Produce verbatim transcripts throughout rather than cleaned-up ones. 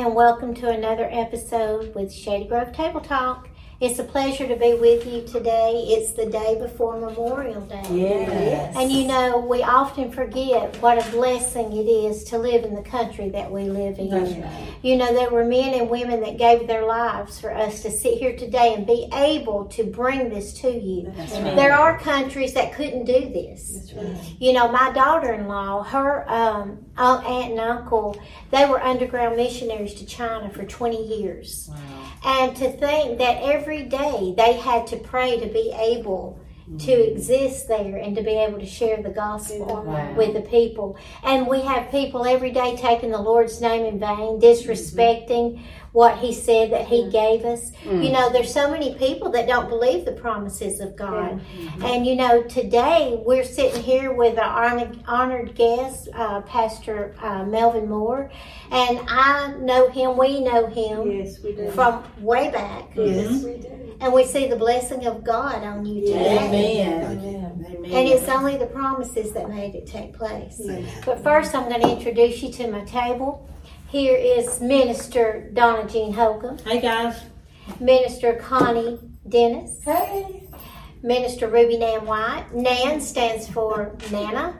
and welcome to another episode with Shady Grove Table Talk. It's a pleasure to be with you today. It's the day before Memorial Day. Yes. And you know, we often forget what a blessing it is to live in the country that we live in. That's right. You know, there were men and women that gave their lives for us to sit here today and be able to bring this to you. That's right. There are countries that couldn't do this. That's right. You know, my daughter-in-law, her um, aunt and uncle, they were underground missionaries to China for twenty years. Wow. And to think that every day they had to pray to be able to exist there and to be able to share the gospel Wow. with the people. And we have people every day taking the Lord's name in vain, disrespecting mm-hmm. what He said that He gave us. Mm. You know, there's so many people that don't believe the promises of God. Mm-hmm. And, you know, today we're sitting here with our honored, honored guest, uh, Pastor uh, Melvin Moore. And I know him, we know him yes, we do. from way back. Yes, Mm-hmm. we do. And we see the blessing of God on you today. Amen. Amen. Amen. And it's only the promises that made it take place. Yes. But first, I'm going to introduce you to my table. Here is Minister Donna Jean Holcomb, Hey guys. Minister Connie Dennis, Hey. Minister Ruby Nan White. Nan stands for Nana.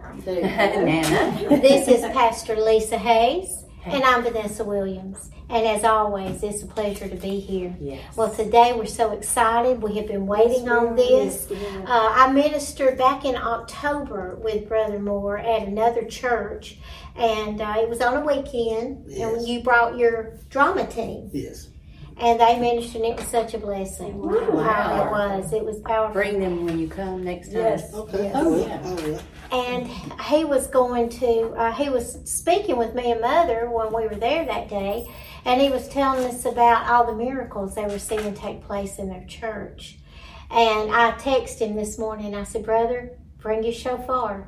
Nana. This is Pastor Lisa Hayes, and I'm Vanessa Williams. And as always, it's a pleasure to be here. Yes. Well, today we're so excited. We have been waiting on this. Uh, I ministered back in October with Brother Moore at another church, and uh, it was on a weekend, Yes. and you brought your drama team. Yes. And they ministered, and it was such a blessing. Wow. It was. It was powerful. Bring them when you come next time. Yes. Okay. Yes. I will. Yeah. I will. And he was going to, uh, he was speaking with me and Mother when we were there that day, and he was telling us about all the miracles they were seeing take place in their church. And I texted him this morning, I said, Brother, bring your shofar.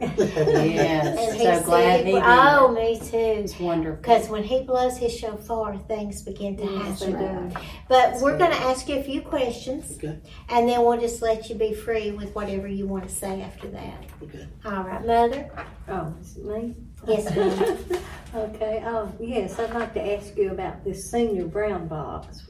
Yes. And So glad said, he did. oh, me too. It's wonderful. Because when he blows his shofar, things begin to Yes, they happen. do. But we're going to ask you a few questions, Okay. and then we'll just let you be free with whatever you want to say after that. Okay. All right, Mother? Oh, is it me? Yes, ma'am. Okay. Oh, yes. I'd like to ask you about this senior brown box.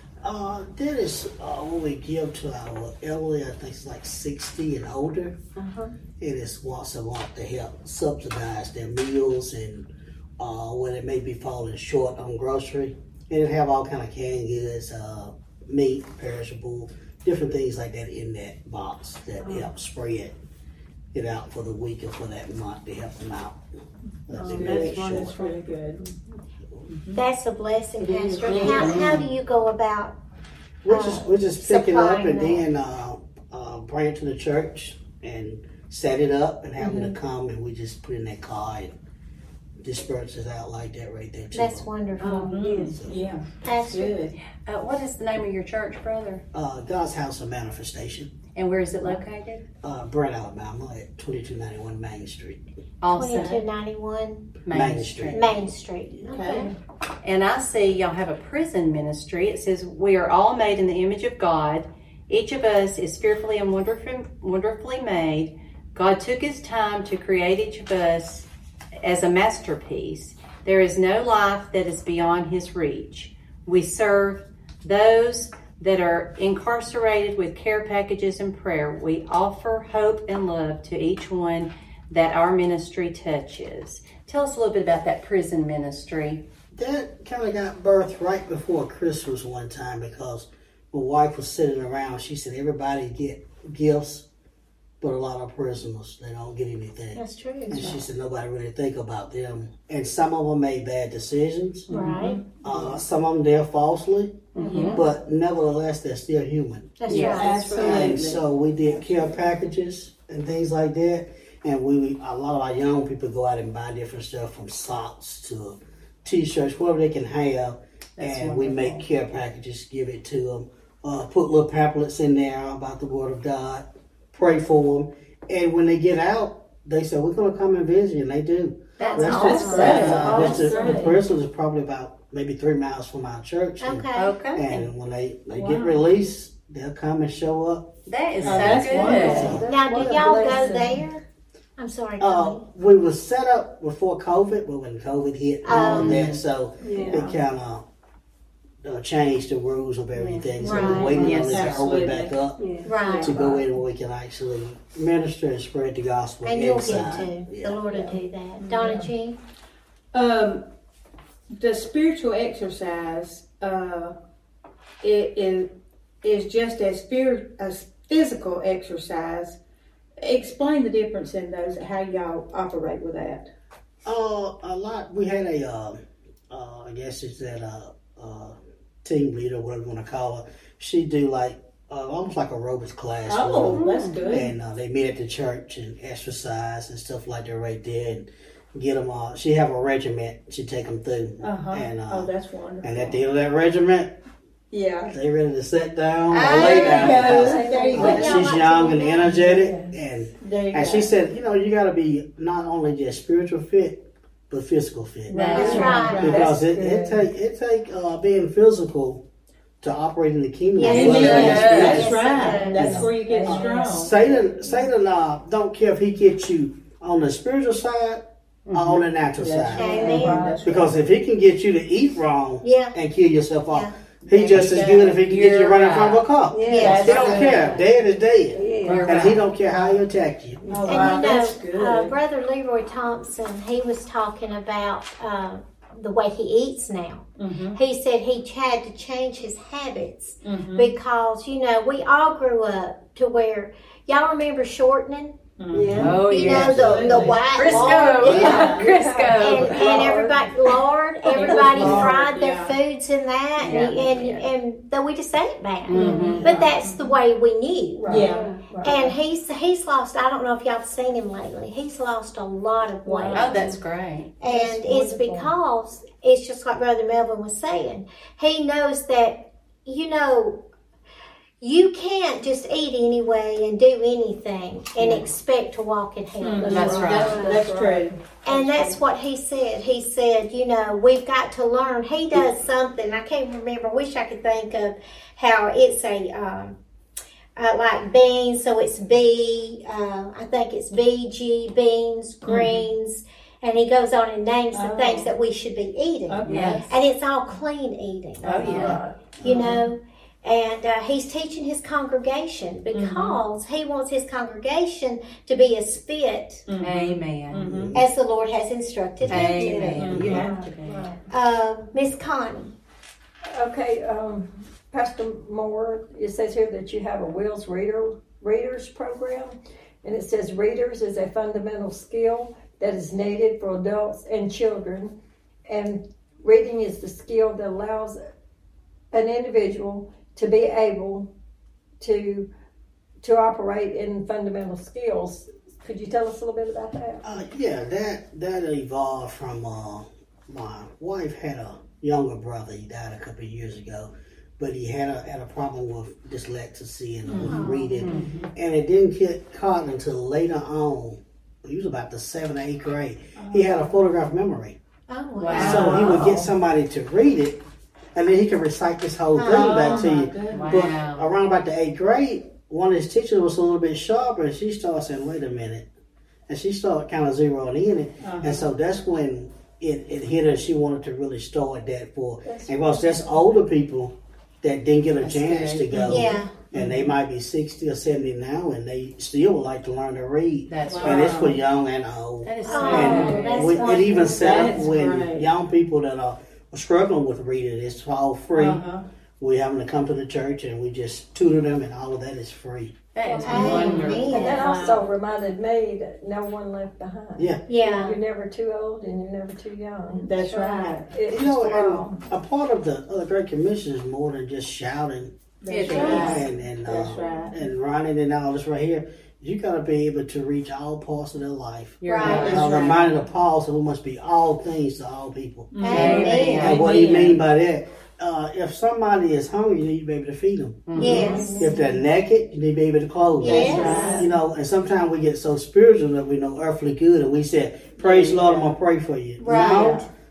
Uh, that is uh, what we give to our elderly. I think it's like sixty and older. Uh huh. It is once a month to help subsidize their meals and uh, when they may be falling short on grocery. And it have all kind of canned goods, uh, meat, perishable, different things like that in that box that Oh. help spread it out for the week or for that month to help them out. That's Oh, very that's short. wonderful. really good. That's a blessing, It is. Pastor. How, how do you go about? We're just we're just picking up supplying and that. then uh, uh, bring it to the church and set it up and have Mm-hmm. them to come and we just put in that car and disperse it out like that right there too. That's wonderful. Oh, yes. Yeah. Pastor, Good. Uh, what is the name of your church, brother? Uh, God's House of Manifestation, And where is it located? uh, Brent, Alabama, at twenty-two ninety-one Main Street. Also, twenty-two ninety-one Main, Main Street. Street. Main Street. Okay. And I see y'all have a prison ministry. It says, we are all made in the image of God. Each of us is fearfully and wonderfully, wonderfully made. God took His time to create each of us as a masterpiece. There is no life that is beyond His reach. We serve those that are incarcerated with care packages and prayer. We offer hope and love to each one that our ministry touches. Tell us a little bit about that prison ministry. That kind of got birthed right before Christmas one time because my wife was sitting around. She said everybody get gifts, but a lot of prisoners, they don't get anything. That's true. And she said nobody really think about them. And some of them made bad decisions. Right. Uh, some of them there falsely, Mm-hmm. but nevertheless they're still human. That's Yes. right. Absolutely. And so we did care packages and things like that. And we, a lot of our young people go out and buy different stuff from socks to T-shirts, whatever they can have. That's and we wonderful. make care packages, give it to them. Uh, put little pamphlets in there about the Word of God. Pray for them. And when they get out, they say, we're going to come and visit you. And they do. That's That's awesome. just- That's uh, that's just- awesome. The prison is probably about maybe three miles from our church. And- Okay. Okay. And when they, they Wow. get released, they'll come and show up. That is Oh, so that's good. wonderful. Now, What do a y'all go blessing. there? I'm sorry, Uh, Connie. we was set up before COVID, but when COVID hit and all Um, that, so Yeah. it kind of uh, changed the rules of everything. So Right. we're waiting Yes, on it to open absolutely. back up Yeah. Right. to go in where we can actually minister and spread the gospel And you'll inside. get to. Yeah. The Lord will do that. Donna Jean? Um, the spiritual exercise, uh, it is is just as spirit as physical exercise. Explain the difference in those. How y'all operate with that? Uh, a lot. We had a, um, uh, I guess it's that uh, uh, team leader, whatever you want to call her. She do like uh, almost like aerobics class. with Oh, them. that's good. And uh, they meet at the church and exercise and stuff like that right there, and get them. Uh, she have a regiment. She take them through, Uh-huh. and uh, Oh, that's wonderful. and at the end of that regiment, Yeah. they ready to sit down or There lay you down. go. because, There you uh, go. she's young and energetic, and There you and go. she said, you know, you got to be not only just spiritual fit, but physical fit. That's right. Because it, That's it take it take uh, being physical to operate in the kingdom. Yes, as it well as does. spiritual. That's Yes, right. it That's does. where you get Yeah. strong. Satan, Satan, uh, don't care if he gets you on the spiritual side or on the natural That's side. right. Amen. That's right. Because if he can get you to eat wrong Yeah. and kill yourself off, Yeah. he There just you as go. good if he can get you You're running in front of right. a car. Yeah. He don't care. Dead is dead. Yeah. You're And he right. don't care how he attack you. Oh, And wow, you that's know, good. uh, Brother Leroy Thompson, he was talking about uh, the way he eats now. Mm-hmm. He said he had to change his habits Mm-hmm. because, you know, we all grew up to where, y'all remember shortening? Yeah. Oh, You yeah. know, the, the white Crisco. lard. Yeah. And, Crisco. and everybody, lard, everybody Lard, fried their yeah. foods in that, and, Yeah. and, and though we just ate back. Mhm. But that's the way we knew. Yeah. And he's he's lost. I don't know if y'all have seen him lately. He's lost a lot of weight, Oh, that's great. and it's because it's just like Brother Melvin was saying. He knows that you know you can't just eat anyway and do anything and expect to walk in heaven. That's right. That's, that's true. And that's what he said. He said, you know, we've got to learn. He does something. I can't remember. I wish I could think of how it's a. Um, Uh, like beans, so it's B, uh, I think it's B, G, beans, greens, and he goes on and names the Oh. things that we should be eating. Okay. Yes. And it's all clean eating, Oh, yeah. you know. And uh, he's teaching his congregation because he wants his congregation to be as fit Amen. as the Lord has instructed him Amen. You have to be. to. Uh, Miss Connie. Okay, um, Pastor Moore, it says here that you have a Wills Reader Readers program, and it says readers is a fundamental skill that is needed for adults and children, and reading is the skill that allows an individual to be able to to operate in fundamental skills. Could you tell us a little bit about that? Uh, yeah, that that evolved from uh, my wife had a younger brother. He died a couple of years ago, but he had a had a problem with dyslexia and with reading, and it didn't get caught until later on. He was about the seventh or eighth grade. He had a photograph memory, Oh, wow. Wow. so he would get somebody to read it, and then he could recite this whole thing back to you. But Wow. around about the eighth grade, one of his teachers was a little bit sharper, and she started saying, "Wait a minute," and she started kind of zeroing in it, and so that's when it, it hit her. She wanted to really start that for, and because that's older people that didn't get a That's chance good. to go, Yeah. and they might be sixty or seventy now, and they still would like to learn to read, That's and it's right. for young and old. That is so Oh, And that's we, it even wonderful. set up That's when great. young people that are struggling with reading, it's all free. Uh-huh. We have them to come to the church, and we just tutor them, and all of that is free. That is Amen. wonderful. And that also reminded me that no one left behind. Yeah. Yeah. You're never too old and you're never too young. That's right. It's You know, for all. and a part of the uh, Great Commission is more than just shouting It's That's right. and and, That's uh, right. and running and all this right here. You got to be able to reach all parts of their life. You're Right. right. I'm reminded of Paul, so we must be all things to all people. Amen. And what he mean by that, uh, if somebody is hungry, you need to be able to feed them. Yes. If they're naked, you need to be able to clothe them. Yes. You know, and sometimes we get so spiritual that we know earthly good, and we say, "Praise the Lord, I'm gonna pray for you." Right. No,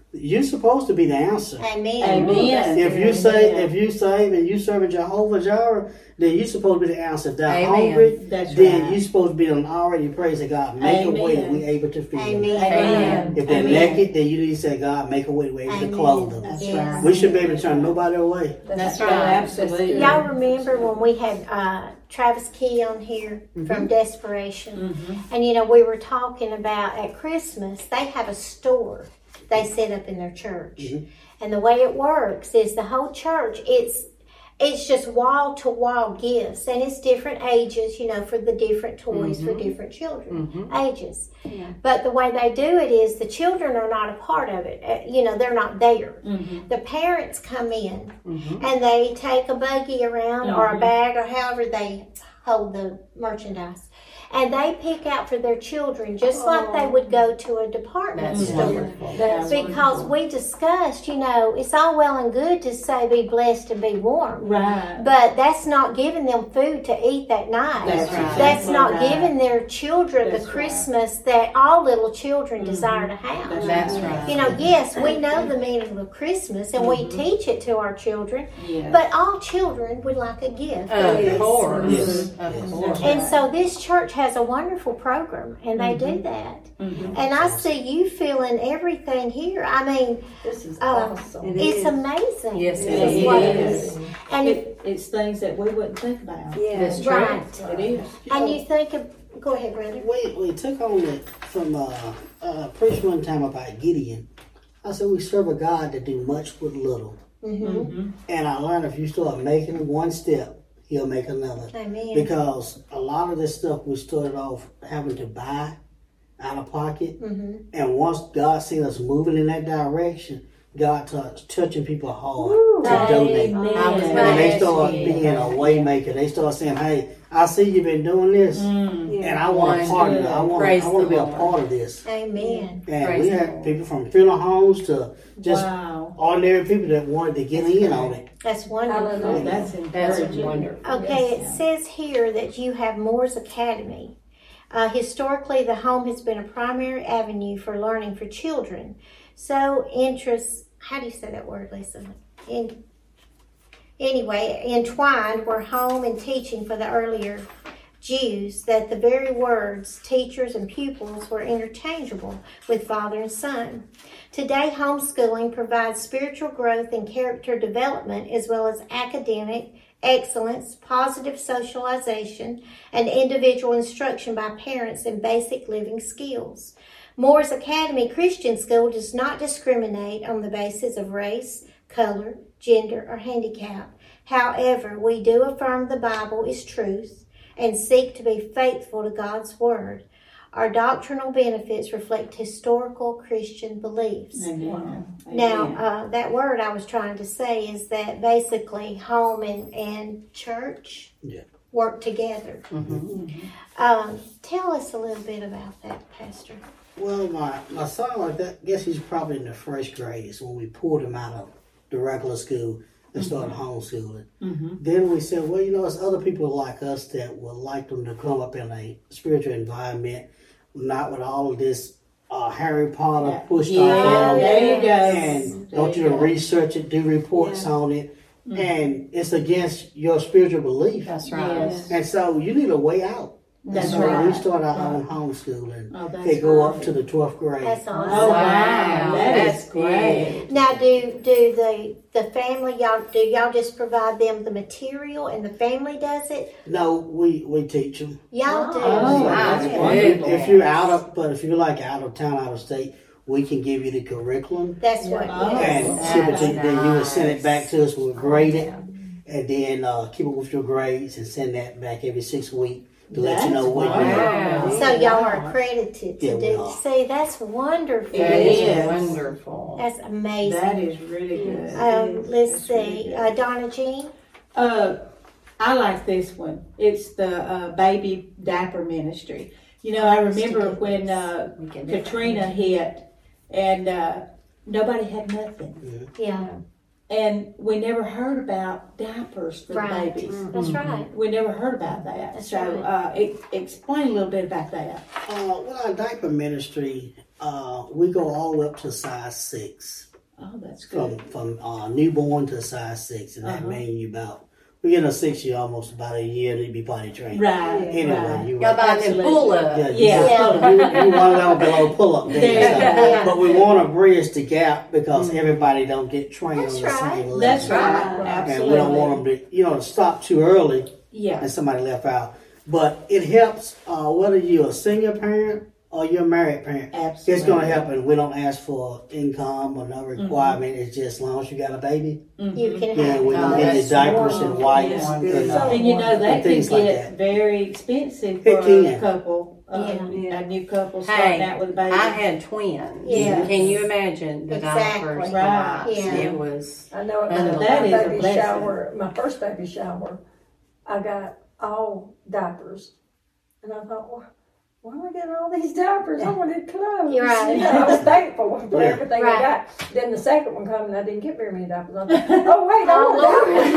you're supposed to be the answer. Amen. Amen. If you say, if you save and you serve Jehovah Jireh, then you're supposed to be the answer. If they're Amen. hungry, That's then right. you're supposed to be an already praising God. Make a way that Amen. we're able to feed them. Amen. Amen. If they're Amen. naked, then you need to say, God, make a way that we're able Amen. to clothe them. That's Yes. right. We should be able to turn nobody away. That's right. right. Absolutely. Y'all remember when we had uh, Travis Key on here from Desperation? Mm-hmm. And you know, we were talking about at Christmas, they have a store they set up in their church. Mhm. And the way it works is the whole church, it's it's just wall to wall gifts, and it's different ages, you know, for the different toys for different children ages. Yeah. But the way they do it is the children are not a part of it. Uh, You know, they're not there. Mm-hmm. The parents come in and they take a buggy around or a Mhm. bag or however they hold the merchandise. And they pick out for their children just like they would go to a department That's store. wonderful. That's Because we discussed, you know, it's all well and good to say be blessed and be warm. Right. But that's not giving them food to eat that night. That's right. That's not right. giving their children That's the right. Christmas that all little children desire to have. That's That's right. right. You know, yes, we know the meaning of Christmas and we teach it to our children, Yeah. but all children would like a gift. Of Yes. course. Yes. Of Yes. course. And so this church has a wonderful program and they do that. Mhm. And I see you feeling everything here. I mean, This is Uh, awesome. It it's is. amazing. Yes, it It's is. what It it is. is. And It, it's things that we wouldn't think about. Yeah. That's true. right. It is. And you think of, go ahead, brother. We, we took on it from uh, uh, preached one time about Gideon. I said we serve a God that do much with little. Mm-hmm. Mm-hmm. And I learned if you start making one step, he'll make another. Amen. Because a lot of this stuff we started off having to buy out of pocket. Mm-hmm. And once God seen us moving in that direction, God touched touching people hard Woo. to donate. Amen. And they start Yes. being a way maker. They start saying, hey, I see you've been doing this. Mm. And I want a Praise part of it. God. I want, Praise I want to the be a Lord. part of this. Amen. And Praise we the had Lord. people from funeral homes to just Wow. ordinary people that wanted to get in on it. That's wonderful. Oh, Hallelujah. that's That's encouraging. wonderful. Okay, it Yes. says here that you have Moore's Academy. Uh, historically, the home has been a primary avenue for learning for children. So, interests, how do you say that word, Lisa? In, anyway, entwined were home and teaching for the earlier Jews, that the very words teachers and pupils were interchangeable with father and son. Today, homeschooling provides spiritual growth and character development as well as academic excellence, positive socialization, and individual instruction by parents in basic living skills. Moore's Academy Christian School does not discriminate on the basis of race, color, gender, or handicap. However, we do affirm the Bible is truth and seek to be faithful to God's Word. Our doctrinal benefits reflect historical Christian beliefs. Amen. Now, Amen. uh, that word I was trying to say is that basically home and, and church Yeah. work together. Mm-hmm. Um, tell us a little bit about that, Pastor. Well, my, my son, like that, I guess he's probably in the first grade. So when we pulled him out of the regular school and started homeschooling, Mhm. then we said, well, you know, there's other people like us that would like them to come up in a spiritual environment, not with all of this uh, Harry Potter Yeah. pushed Yeah, off them. there you go. And There don't you you to go. research it, do reports on it. Mm-hmm. And it's against your spiritual belief. That's right. Yes. And so you need a way out. That's so right. we start our own homeschooling. Oh, that's They go up great. to the twelfth grade. That's Oh, awesome. wow. Wow, That that's is great. Now, do do the the family y'all do y'all just provide them the material and the family does it? No, we, we teach them. Y'all do. Oh, wow. Okay. Wonderful. If you're out of, but if you're like out of town, out of state, we can give you the curriculum That's what. Oh. Yes. and ship it to you. That's Then you would send it back nice. to us. We'll grade it, and then uh, keep it with your grades and send that back every six weeks to let you know what you did. Wow. So y'all are accredited to Yeah, we do. are. See, that's wonderful. That It is is. wonderful. That's amazing. That is really good. Um, let's That's really see, good. uh, Donna Jean. Uh, I like this one. It's the uh, baby diaper ministry. You know, I remember when uh, We can- Katrina hit, and uh, nobody had nothing, Yeah, and we never heard about diapers for Right. the babies. that's right. We never heard about that. That's so, right. uh, it, explain a little bit about that. Uh, well, our diaper ministry uh, we go all the way up to size six. Oh, that's From good. from uh, newborn to size six, and that Uh-huh. means you about we get a six year almost about a year to be potty trained. Right. Anyway, right. you Y'all right. buy them pull up. Yeah, Yeah. you, you, you one level below pull up there. There you so- go. But we want to bridge the gap because everybody don't get trained That's on the right. same level. That's right. Right. And we don't Absolutely. want them to, you know, stop too early Yeah. and somebody left out. But it helps uh, whether you're a single parent or you're a married parent. Absolutely. It's going to help, and we don't ask for income or no requirement. It's just as long as you got a baby. You can Yeah, have we Oh, don't get the that's diapers wonderful. and wipes Yeah. and, uh, And you know, that and can things like get that. very expensive It for can. a couple, uh, Yeah. a new couple starting Hey, out with a baby. I had twins. Yes. Can you imagine the Exactly. diapers? Right. wipes? Yeah. It was. I know at And my, that my is a baby blessing. shower, my first baby shower, I got all diapers. And I thought, well, why am I getting all these diapers? I wanted clothes. You're right. You know, I was thankful for Yeah. everything Right. I got. Then the second one came and I didn't get very many diapers. I thought, oh, wait, I Oh, want Lord.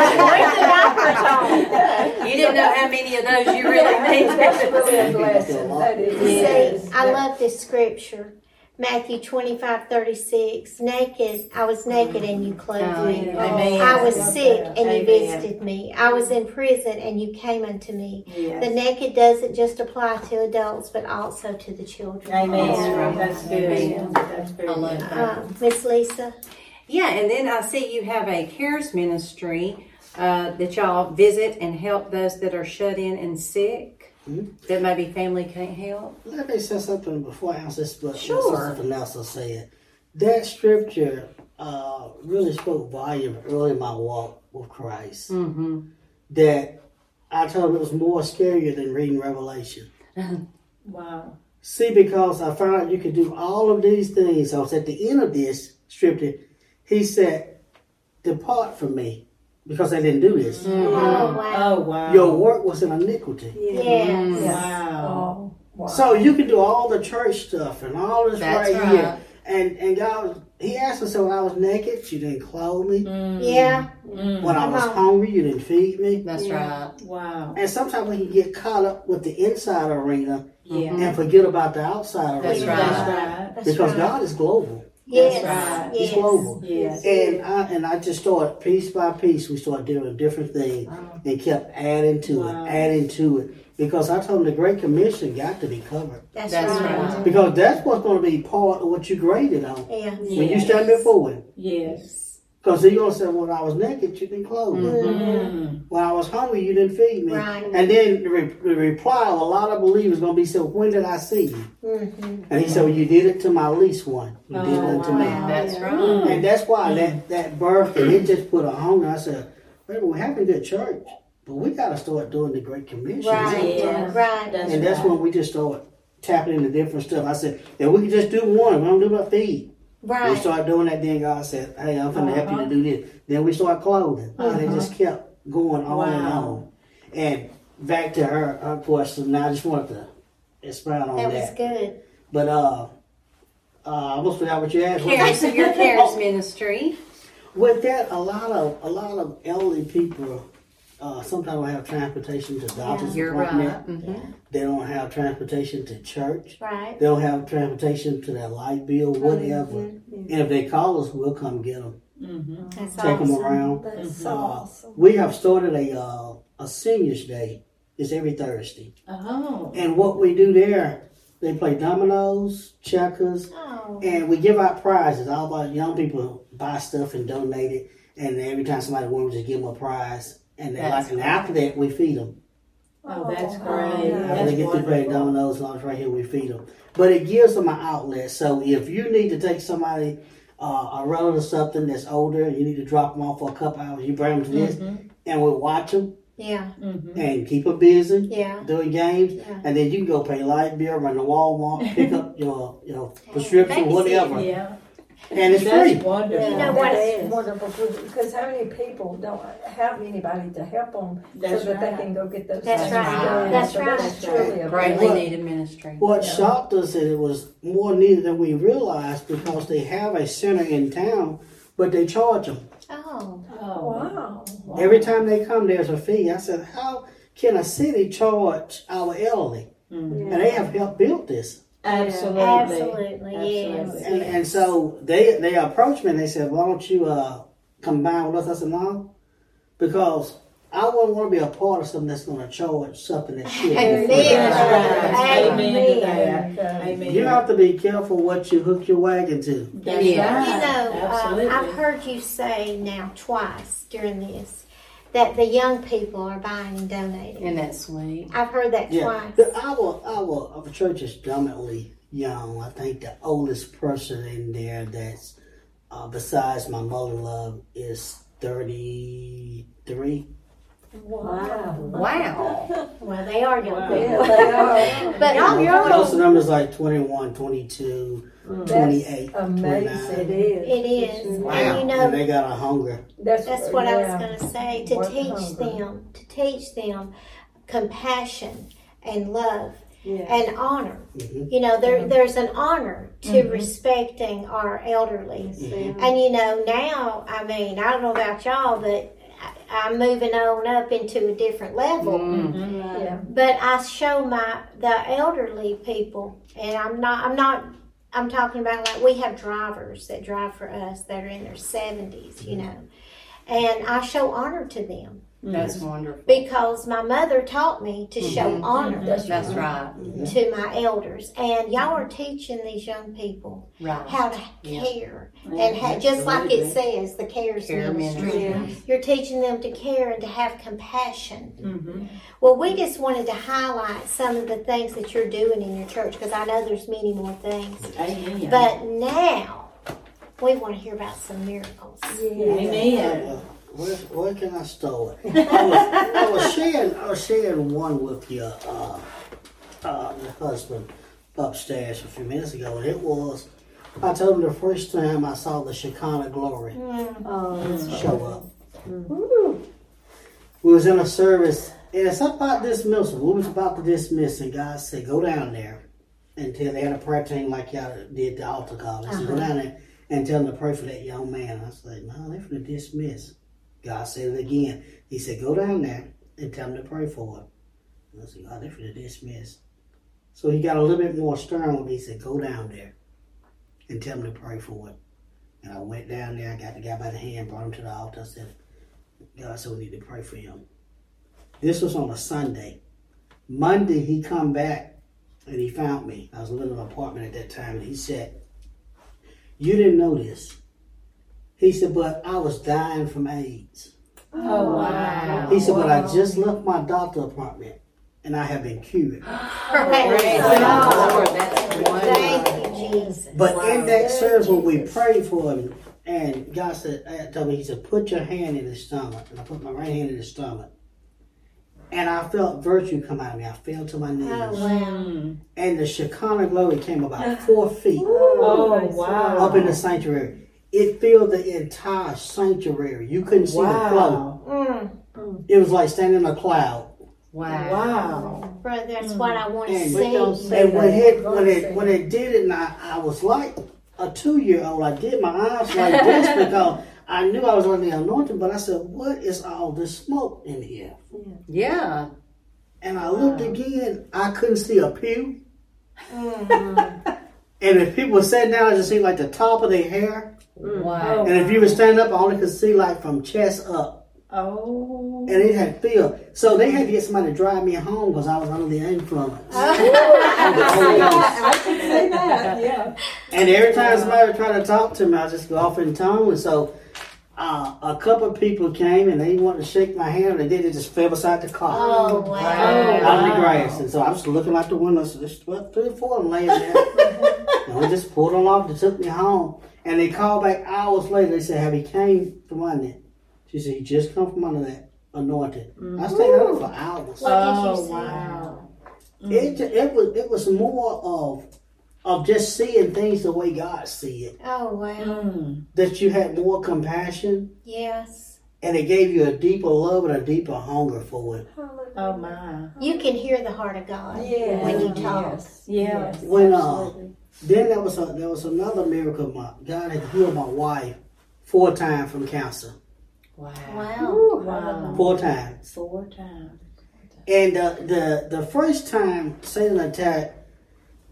diapers. Bring the diapers on. You didn't know how many of those you really Yeah, that's needed. really a blessing. That is. See, I love this scripture. Matthew twenty-five thirty-six. Naked, I was naked and you clothed me. Oh, Amen. I was love sick that. and you Amen. visited me. I was in prison and you came unto me. Yes. The naked doesn't just apply to adults, but also to the children. Amen. That's right. That's good. Amen. That's very I love good. that. Um, Miss Lisa? Yeah, and then I see you have a cares ministry uh, that y'all visit and help those that are shut in and sick Mhm. that maybe family can't help. Let me say something before I answer this, but Sure. Sister Vanessa said. That scripture uh, really spoke volume early in my walk with Christ. Mm-hmm. That I told him it was more scarier than reading Revelation. Wow. See, because I found out you could do all of these things. I was at the end of this scripture. He said, "Depart from me," because I didn't do this. Oh, wow. Oh, wow. Your work was in iniquity. Yes. Wow. Oh, wow. So you can do all the church stuff and all this That's right, right. here. And and God, was, He asked me, so when I was naked, you didn't clothe me. Mm. Yeah. Mm. When I Come was on. hungry, you didn't feed me. That's Yeah. right. Wow. And sometimes we can get caught up with the inside arena Yeah. and forget about the outside That's arena. right. That's right. That's Because right. God is global. Yes. right. He's Yes. global. Yes. And I and I just started piece by piece. We started doing different things and kept adding to Wow. it, adding to it. Because I told him the Great Commission got to be covered. That's, That's right. right. Because that's what's going to be part of what you graded on Yeah. when you Yes. stand before Him. Yes. Because He's going to say, when I was naked, you didn't clothe me. Mm. When I was hungry, you didn't feed me. Right. And then the, re- the reply of a lot of believers is going to be, so when did I see you? Mm-hmm. And He said, well, you did it to my least one. You did it Oh, unto wow. me. That's right. Mm. And that's why that, that birth, and it just put a hunger. I said, wait, we're having good church, but we got to start doing the Great Commission. Right. Yes. Right. That's And that's right. when we just started tapping into different stuff. I said, if we could just do one, we don't do but feed. We Right. started doing that, then God said, hey, I'm going to help you Uh-huh. to do this. Then we started clothing. And it Uh-huh. just kept going on and Wow. on. And back to her, her question, now I just wanted to expound on That that. was good. But uh, uh, I almost forgot what you asked. Cares, your cares ministry. With that, a lot of a lot of elderly people uh, sometimes don't have transportation to doctor's You're appointment. right. Mm-hmm. They don't have transportation to church. Right. They don't have transportation to their light bill, whatever. And if they call us, we'll come get them, Mm-hmm. That's take them awesome. around. That's so Uh, awesome. We have started a uh, a seniors day. It's every Thursday, Oh. and what we do there, they play dominoes, checkers, Oh. and we give out prizes. All our young people buy stuff and donate it, and every time somebody wins, we just give them a prize. And they That's like, and after that, we feed them. Oh, that's Oh, great. yeah. After That's they get to play wonderful. dominoes and all this right here, we feed them. But it gives them an outlet. So if you need to take somebody, uh, a relative or something that's older, and you need to drop them off for a couple hours, you bring them to this, Mm-hmm. and we'll watch them Yeah. Mm-hmm. and keep them busy. Yeah. Doing games, Yeah. and then you can go pay light bill, run to Walmart, pick up your your prescription, Babysit. whatever, Yeah. and it's That's free. wonderful. You know what That it is is? wonderful because- because how many people don't have anybody to help them That's so that right. they can go get those That's things right. done. That's So right. That's truly a Greatly What- needed ministry. What Yeah. shocked us is it was more needed than we realized because they have a center in town, but they charge them Oh. Oh. Wow. every time they come. There's a fee. I said, how can a city charge our elderly? Mm-hmm. And they have helped build this. Absolutely. Absolutely, yes. Absolutely. And, and so they they approached me and they said, "Why don't you uh, combine with us?" I said, "No, because I wouldn't want to be a part of something that's going to charge something that should." Amen. That's right. Amen. Amen to that. Amen. You have to be careful what you hook your wagon to. That's Yeah. right. You know, uh, Absolutely. I've heard you say now twice during this that the young people are buying and donating. Isn't that sweet? I've heard that Yeah, twice. the, our our our church is dominantly young. I think the oldest person in there that's uh, besides my mother-in-law is thirty-three. Wow. Wow. Well, they are young Wow. people. Yeah, they are. But all your Most of them is like twenty-one, twenty-two, twenty-eight, That's amazing. It twenty-nine. is. It is. Wow. And you And know, they got a hunger. That's, that's what I was yeah. going to say. To Work teach hunger. them, to teach them compassion and love Yeah. and honor. Mhm. You know, there Mhm. there's an honor to Mhm. respecting our elderly. Mhm. And you know, now, I mean, I don't know about y'all, but I, I'm moving on up into a different level. Mhm. Yeah. But I show my the elderly people, and I'm not I'm not I'm talking about like we have drivers that drive for us that are in their seventies, you know, and I show honor to them That's wonderful. because my mother taught me to show Mhm. honor That's That's right. to my elders, and y'all are teaching these young people Right. how to Yeah. care and ha- just like it Absolutely. says, the cares Care ministry. ministry. You're teaching them to care and to have compassion. Mhm. Well, we just wanted to highlight some of the things that you're doing in your church because I know there's many more things. Amen. But now we want to hear about some miracles. Amen. Uh, Where, where can I start? I was, I was sharing I was sharing one with your uh, uh, your husband upstairs a few minutes ago, and it was I told him the first time I saw the Shekinah glory Oh, show up. We was in a service, and it's about dismissal. We was about to dismiss, and God said, "Go down there and tell." They had a prayer team like y'all did the altar call. They said, "Go down there and tell them to pray for that young man." I said, "No, they're going to dismiss." God said it again. He said, "Go down there and tell them to pray for him." And I said, "God, they're going to dismiss." So he got a little bit more stern with me. He said, "Go down there and tell them to pray for him." And I went down there. I got the guy by the hand, brought him to the altar. I said, "God said we need to pray for him." This was on a Sunday. Monday, he come back and he found me. I was living in an apartment at that time, and he said, "You didn't know this." He said, "But I was dying from AIDS." Oh, wow. He said, "But I just left my doctor appointment, and I have been cured." Praise Lord, God. that's wonderful. Thank you, Jesus. But Wow. in that service, when we Jesus. prayed for him, and God said, uh, told me, He said, "Put your hand in his stomach." And I put my right hand in his stomach. And I felt virtue come out of me. I fell to my knees. Oh, wow. Mm. And the Shekinah glory came about four feet Oh, wow. up in the sanctuary. It filled the entire sanctuary. You couldn't see the flow. Wow. Mm, It was like standing in a cloud. Wow. Wow. brother, that's what I want to And- see. And when it when it when it did it, and I, I was like a two year old. I did my eyes like this because I knew I was under the anointing. But I said, "What is all this smoke in here?" Yeah. And I looked again. I couldn't see a pew. Mm. And if people were sitting down, I just see like the top of their hair. Wow. And if you were standing up, I only could see like from chest up. Oh. And it had filled. So they had to get somebody to drive me home because I was under the influence. I can say that, yeah. And every time somebody would try to talk to me, I just go off in tone. And so uh, a couple of people came and they wanted to shake my hand, and they did. It just fell beside the car. Oh, wow. Out of the grass. And so I was looking out the window. So there's about three or four of them laying there. And we just pulled them off. They took me home. And they called back hours later. They said, "Have he came from under it?" She said, "He just come from under that anointed." I stayed under for hours. What did you Oh, see? wow. It ju- it was it was more of of just seeing things the way God see it. Oh, wow. Mm. That you had more compassion, Yes. and it gave you a deeper love and a deeper hunger for it. Oh, my. You can hear the heart of God Yeah. when you talk. Yes. Yeah. Yes. When uh, Absolutely. then there was a, there was another miracle. My God had healed my wife four times from cancer. Wow. Wow. Ooh, Wow. Four times. Four times. And uh, the the first time Satan attacked,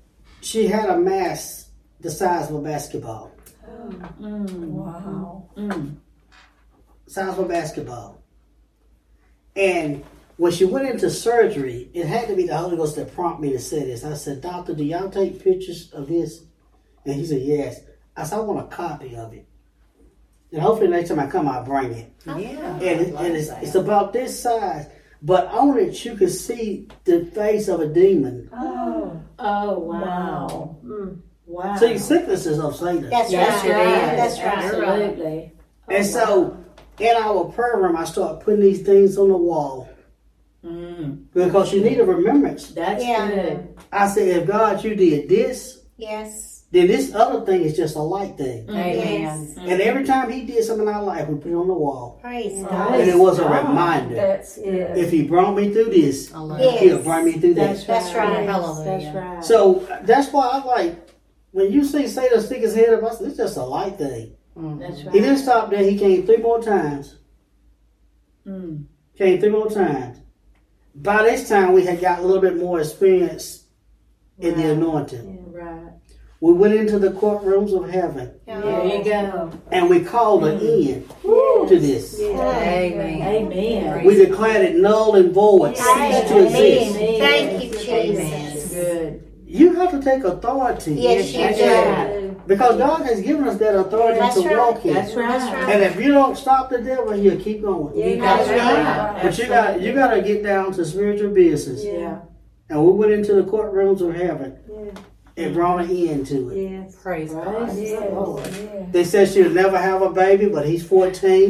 she had a mass the size of a basketball. Mm. Wow. Mm. Size of a basketball. And when she went into surgery, it had to be the Holy Ghost that prompted me to say this. I said, Doctor, do y'all take pictures of this? And he said, yes. I said, I want a copy of it. And hopefully next time I come, I'll bring it. Yeah. And, it, and it's, it's about this size. But on it, you could see the face of a demon. Oh. Oh, wow. Wow. Mm. Wow. See, sickness is of Satan. That's Yes, right. it is. That's right. Absolutely. And so, in our prayer room, I start putting these things on the wall. Mm. Because you need a remembrance. That's Yeah. good. I said, if God, you did this, Yes. then this other thing is just a light thing. Amen. And every time he did something in our life, we put it on the wall. Praise Nice. God. And it was a God. reminder. That's it. If he brought me through this, I love Yes. it. he'll bring me through That's this. right. That's right. Hallelujah. That's right. So that's why I like, when you see Satan stick his head up, I said, it's just a light thing. Mm. That's right. He didn't stop there. He came three more times. Mm. Came three more times. By this time, we had got a little bit more experience in the Right. anointing. Right. We went into the courtrooms of heaven There you go. and we called an end to this. Amen. Amen. We declared it null and void, cease to exist. Amen. Thank you, Amen. Jesus. Good. You have to take authority Yes, you That's do. right. because God has given us that authority That's to right. walk in. That's right. That's right. And if you don't stop the devil, he'll keep going. Yeah, That's That's right. But you got you got to get down to spiritual business. Yeah. And we went into the courtrooms of heaven Yeah. and brought an end to it. Yes. Praise God. Praise Yes. the Lord. Yeah. They said she'll never have a baby, but he's fourteen.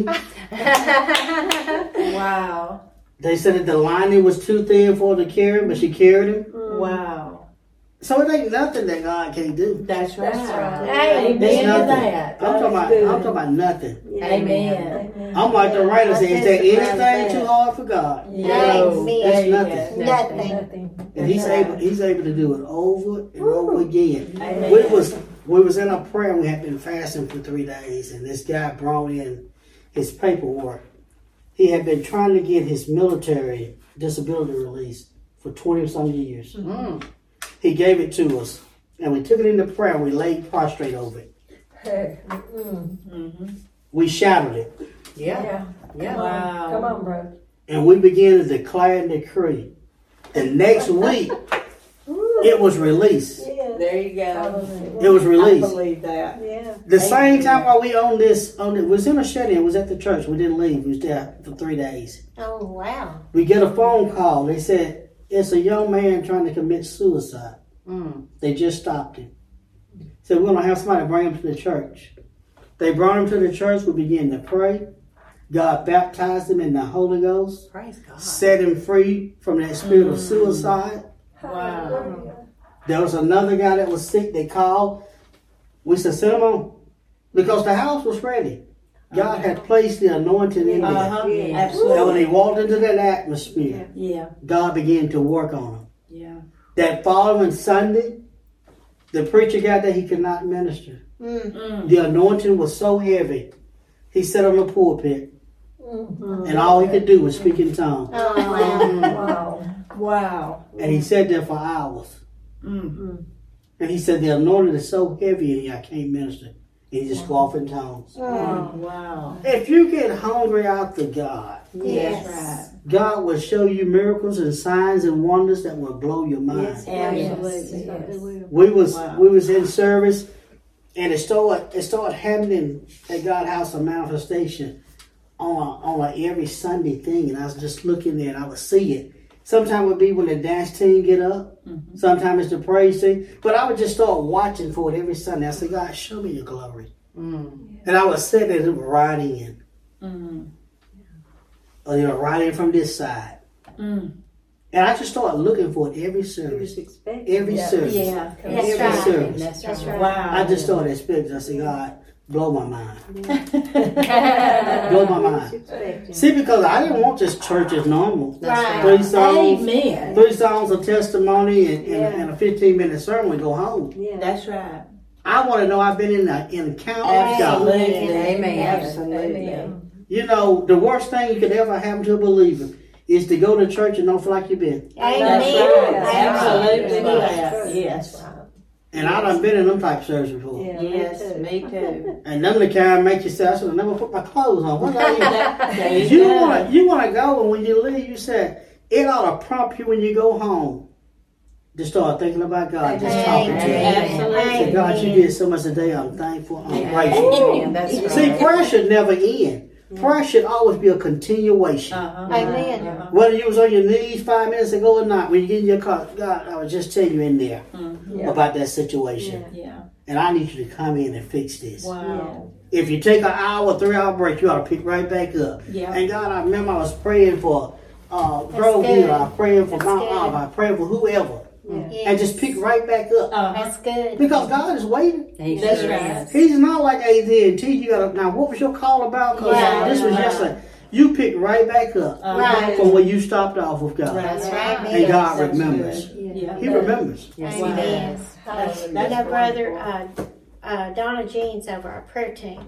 Wow. They said that the lining was too thin for her to carry him, but she carried him. Wow. So it ain't nothing that God can't do. That's right. That's right. Amen It's to nothing. that. I'm talking about. I'm talking about nothing. Amen. I'm like the writer said, is there anything that. too hard for God? No. Amen. That's There you nothing. go. Nothing. Nothing. And he's able. He's able to do it over and over again. Amen. We was we was in a prayer. And we had been fasting for three days, and this guy brought in his paperwork. He had been trying to get his military disability release for twenty some years. Mm. He gave it to us, and we took it into prayer. And we laid prostrate over it. Hey. Mm. Mm-hmm. We shouted it, Yeah. Yeah. Yeah. Come Wow. on. Come on, bro. and we began to declare and decree. The next week, it was released. Yeah. There you go. It was I released. believe that. Yeah. The same time while we on this, on it was in a shed-in. It was at the church. We didn't leave. We was there for three days. Oh, wow. We get a phone call. They said it's a young man trying to commit suicide. Mm. They just stopped him. Said we're gonna have somebody bring him to the church. They brought him to the church. We began to pray. God baptized him in the Holy Ghost, Praise God. set him free from that spirit of suicide. Wow. There was another guy that was sick. They called. We said, send him on. Because the house was ready. God had placed the anointing in there. Uh-huh. Yeah. And when Absolutely. he walked into that atmosphere, Yeah. God began to work on him. Yeah. That following Sunday, the preacher got there, he could not minister. Mm. Mm. The anointing was so heavy, he sat on the pulpit, Mm. and all he could do was speak in tongues. Oh, wow. Wow. Wow. And he sat there for hours. Mm. And he said, the anointing is so heavy in here, I can't minister. And he just go off in tongues. Oh, wow. If you get hungry after God, Yes. That's right. God will show you miracles and signs and wonders that will blow your mind. Absolutely. Yes. We was Wow. we was in service, and it started it started happening at God House of Manifestation on a, on a every Sunday thing, and I was just looking there and I would see it. Sometimes it would be when the dance team get up. Mm-hmm. Sometimes it's the praise team. But I would just start watching for it every Sunday. I said, God, show me your glory. Mm. And I would sit there and it would ride in. Mm. Or you know, right in from this side. Mm. And I just started looking for it every He service. was expecting. Every Yeah. service. Yeah. That's every right. service. That's, That's right. right. Wow. I just started expecting. I said, God, blow my mind. Blow my mind. Expecting. See, because I didn't want this church as normal. Right. Three songs, Amen. three songs of testimony, and, and, Yeah. and a fifteen minute sermon. We go home. Yeah. That's right. I want to know I've been in the encounter with God. Absolutely. Amen. Absolutely. Amen. You know, the worst thing you could ever happen to a believer is to go to church and don't feel like you've been. Amen. That's right. That's Absolutely. right. that. That's Yes. right. And I done been in them type of service before. Yeah, Yes, me too. me too. And none of the kind make you say, I should have never put my clothes on. What are you? There You go. want to you want to go, and when you leave, you said it ought to prompt you when you go home to start thinking about God, just talking to Him. Absolutely. Say, God, you did so much today. I'm thankful. I'm grateful. Amen. That's right. See, prayer should never end. Prayer should always be a continuation. Uh-huh. Amen. Uh-huh. Whether you was on your knees five minutes ago or not, when you get in your car, God, I would just tell you in there Mhm. about that situation, Yeah. and I need you to come in and fix this. Wow. If you take an hour, three hour break, you ought to pick right back up. Yeah. And God, I remember I was praying for uh, That's Grove good. Hill, I was praying for That's Mount good. Olive, I was praying for whoever, Yes. and just pick right back up. Uh-huh. That's good. Because God is waiting. He That's sure right. is. He's not like A Z and T. You gotta now. What was your call about? Because Yeah. this was Right. yesterday. You pick right back up Uh-huh. Right. from where you stopped off with God, Right. That's right. Amen. and God That's remembers. good. Yeah. He remembers. Yes, Wow. he does. Amen. That's- You that's know, brother, wonderful. uh, uh, Donna Jean's over our prayer team,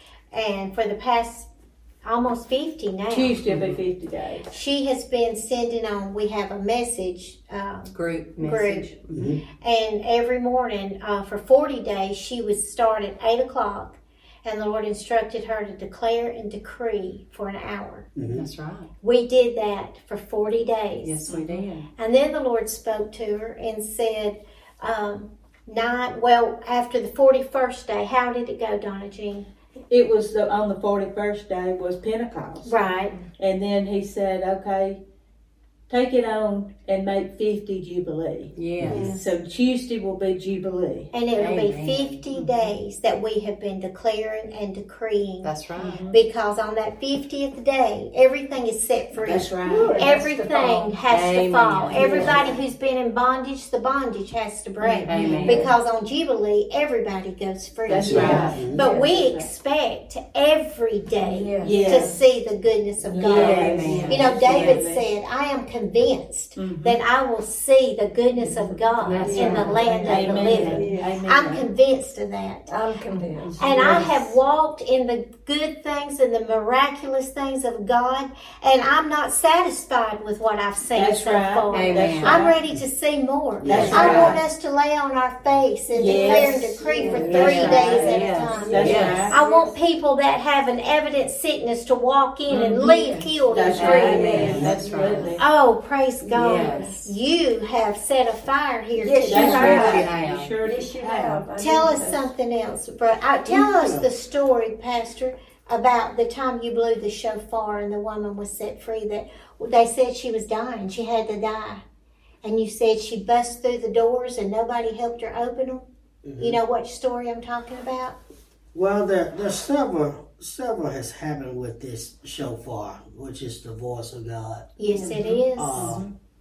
and for the past almost fifty now, Tuesday will be fifty days. she has been sending on. We have a message, um, Group message. Mhm. and every morning uh, for forty days she would start at eight o'clock, and the Lord instructed her to declare and decree for an hour. Mhm. That's right. We did that for forty days. Yes, we did. And then the Lord spoke to her and said, um, nine, well, after the forty-first day, how did it go, Donna Jean? It was the, on the forty-first day was Pentecost. Right. And then he said, okay, take it on and make fifty Jubilee. Yes. So Tuesday will be Jubilee. And it will be Amen. fifty days that we have been declaring and decreeing. That's right. Because on that fiftieth day, everything is set free. That's right. Good. Everything has to Amen. fall. Yeah. Everybody who's been in bondage, the bondage has to break. Amen. Because on Jubilee, everybody goes free. That's Yeah. right. But Yes, we that's right. expect every day Yes. Yes. to see the goodness of God. Yes. Amen. You know, David Absolutely. said, I am convinced Mhm. that I will see the goodness of God That's in the right. land of the Amen. living. Amen. I'm convinced of that. I'm convinced. And I Yes. have walked in the good things and the miraculous things of God, and I'm not satisfied with what I've seen That's so right. far. Amen. That's right. I'm ready to see more. That's I right. want us to lay on our face and Yes. declare and decree for That's three right. days at Yes. a time. That's Yes. right. I want people that have an evident sickness to walk in and leave healed and That's free. right. Amen. That's Absolutely. Oh, praise God. Yes. You have set a fire here Yes, today. you That's have. right. you have. You sure Yes, you have. have. I Tell know us that. something else, bro. Uh, tell us the story, Pastor, about the time you blew the shofar and the woman was set free. That they said she was dying; she had to die, and you said she bust through the doors and nobody helped her open them. You know what story I'm talking about? Well, there, there's several, several has happened with this shofar, which is the voice of God. Yes, it is. Uh,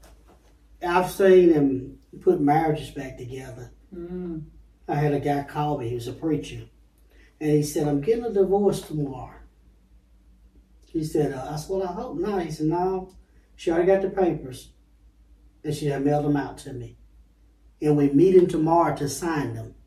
I've seen him put marriages back together. Mm. I had a guy call me, he was a preacher, and he said, I'm getting a divorce tomorrow. He said, uh, I said, well, I hope not. He said, no, she already got the papers, and she had mailed them out to me. And we're meeting tomorrow to sign them.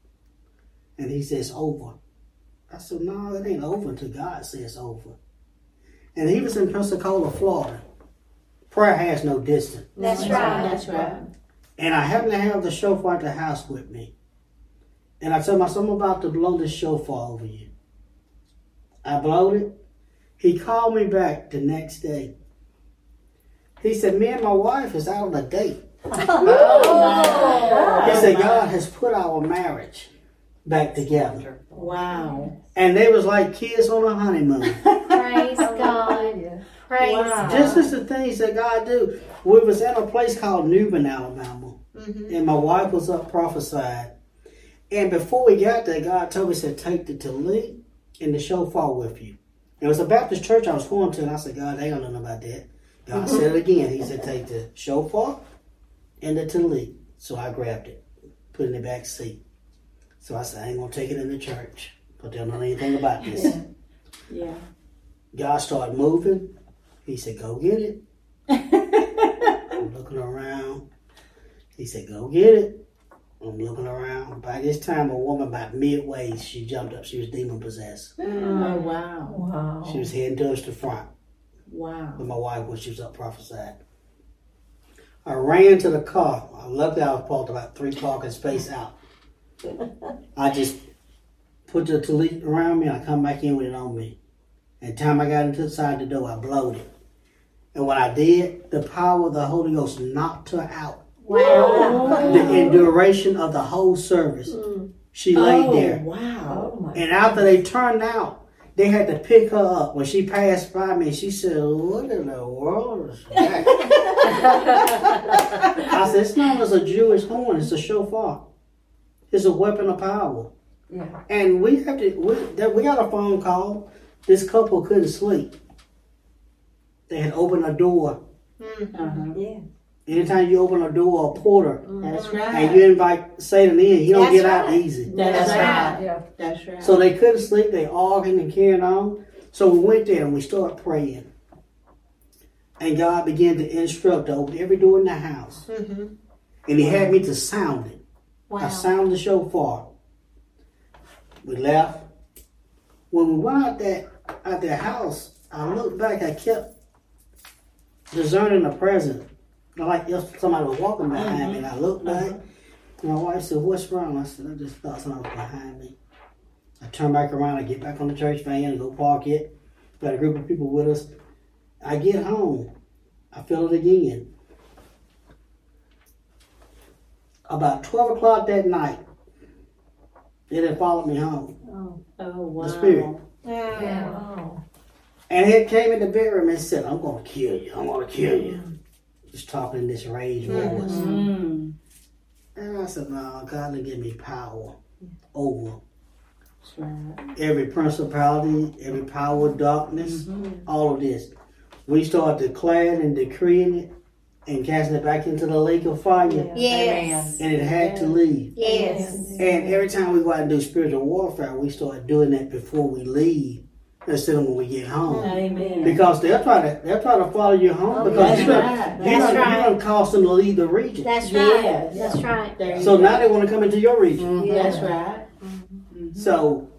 And he says, over. I said, no, it ain't over until God says over. And he was in Pensacola, Florida. Prayer has no distance. That's That's right. right. That's right. And I happened to have the shofar at the house with me. And I told myself, I'm about to blow this shofar over you. I blowed it. He called me back the next day. He said, me and my wife is out on a date. Oh, He said, God has put our marriage back together. wow. And they was like kids on a honeymoon. Praise God. Yeah. Praise Wow. God. This is the things that God do. We was in a place called Newbern, Alabama. Mhm. And my wife was up prophesied. And before we got there, God told me, he said, take the tallit and the shofar with you. It was a Baptist church I was going to, and I said, God, they don't know nothing about that. God said it again. He said, take the shofar and the tallit. So I grabbed it, put it in the back seat. So I said, I ain't going to take it in the church, but they don't know anything about this. Yeah. God started moving. He said, go get it. I'm looking around. He said, go get it. I'm looking around. By this time, a woman about midway, she jumped up. She was demon possessed. Oh, wow. Wow. She was heading towards the front. Wow. But my wife, when she was up prophesied. I ran to the car. Luckily, I was parked about three parking spaces out. I just put the tallit around me, I come back in with it on me. And time I got into the side of the door, I blowed it. And when I did, the power of the Holy Ghost knocked her out. Wow. The in duration of the whole service, she laid Oh, there. wow. Oh my. And after they turned out, they had to pick her up. When she passed by me, she said, "What in the world is that?" I said, "It's known as a Jewish horn. It's a shofar. It's a weapon of power." Yeah. And we have to. We, that, we got a phone call. This couple couldn't sleep. They had opened a door. Uh-huh. Yeah. Anytime you open a door, a porter, That's and right. you invite Satan in, he don't That's get out right. easy. That's That's right. Yeah. That's right. So they couldn't sleep. They arguing and carrying on. So we went there and we started praying. And God began to instruct to open every door in the house. Mm-hmm. And he had me to sound it. I Wow. sounded the shofar. We left. When we went out that out that house, I looked back. I kept discerning the presence. Like if somebody was walking behind me, and I looked back. And my wife said, "What's wrong?" I said, "I just thought something was behind me." I turn back around. I get back on the church van and go park it. Got a group of people with us. I get home. I feel it again. About twelve o'clock that night, it had followed me home. Oh. Oh, wow. The spirit. Yeah. Wow. And it came in the bedroom and said, "I'm going to kill you. I'm going to kill you." Just talking in this rage voice. Mm. And I said, "No, God done give me power over That's right. every principality, every power of darkness, all of this." We start declaring and decreeing it and casting it back into the lake of fire. Yeah. Yes. And it had to leave. Yes. And every time we go out and do spiritual warfare, we start doing that before we leave instead of when we get home. Amen. Because they'll try to they'll try to follow you home Oh, because that's you done, right. you That's done, right. you done caused them to leave the region. That's right. Yes. That's right. There you So go. now they want to come into your region. Mhm. That's right. So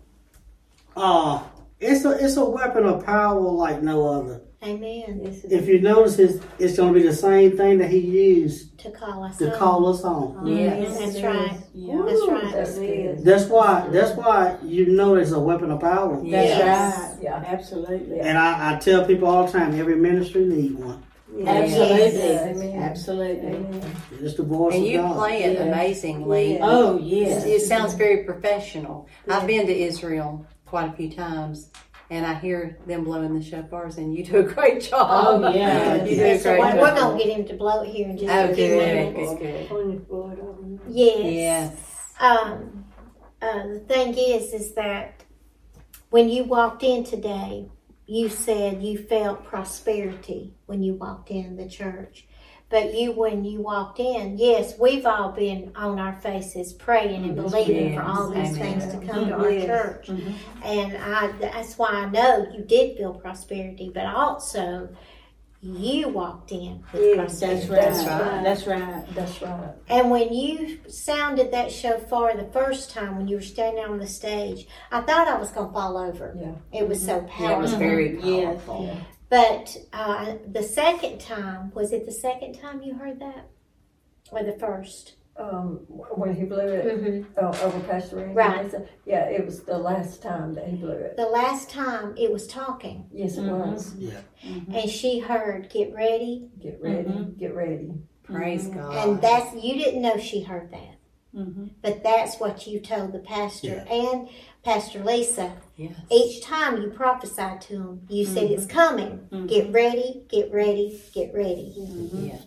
uh it's a it's a weapon of power like no other. Amen. Yes, it If you notice it's it's gonna be the same thing that he used To call us to home. call us home. Yes. That's right. Yeah. That's right. That's good. That's why that's why you know it's a weapon of power. That's Yes. right. Yeah. Absolutely. And I, I tell people all the time, every ministry need one. Absolutely. Yes. Amen. Absolutely. Amen. It's the voice And of you God. play it Yeah. amazingly. Yeah. Oh, yes. It sounds very professional. Yeah. I've been to Israel quite a few times, and I hear them blowing the shofars, and you do a great job. Oh, yeah. You do a Yes, so great we're, job. we're going to get him to blow it here in just Oh, a few good, minutes. good, good. Plenty of blood on it. Yes. Yes. Um, uh, the thing is, is that when you walked in today, you said you felt prosperity when you walked in the church. But you, when you walked in, yes, we've all been on our faces praying and believing for all these Amen. things to come to our Yes. church. And I, that's why I know you did feel prosperity, but also you walked in with Yes, prosperity. That's right. That's right. That's right. That's right. And when you sounded that shofar the first time when you were standing on the stage, I thought I was going to fall over. Yeah. It was so Yeah, it powerful. was very Yes. powerful. Yeah. But uh, the second time, was it the second time you heard that? Or the first? Um, when he blew it Mm-hmm. uh, over Pastor Randy. Right. Mason, yeah, it was the last time that he blew it. The last time it was talking, Yes, it Mhm. was. Yeah. and she heard, "Get ready," Get ready. Mhm. Get ready. Praise Mhm. God. and that's you didn't know she heard that, Mm-hmm. but that's what you told the pastor and Pastor Lisa. Yes. Each time you prophesied to them, you said it's coming. Mhm. Get ready, get ready, get ready. Yes.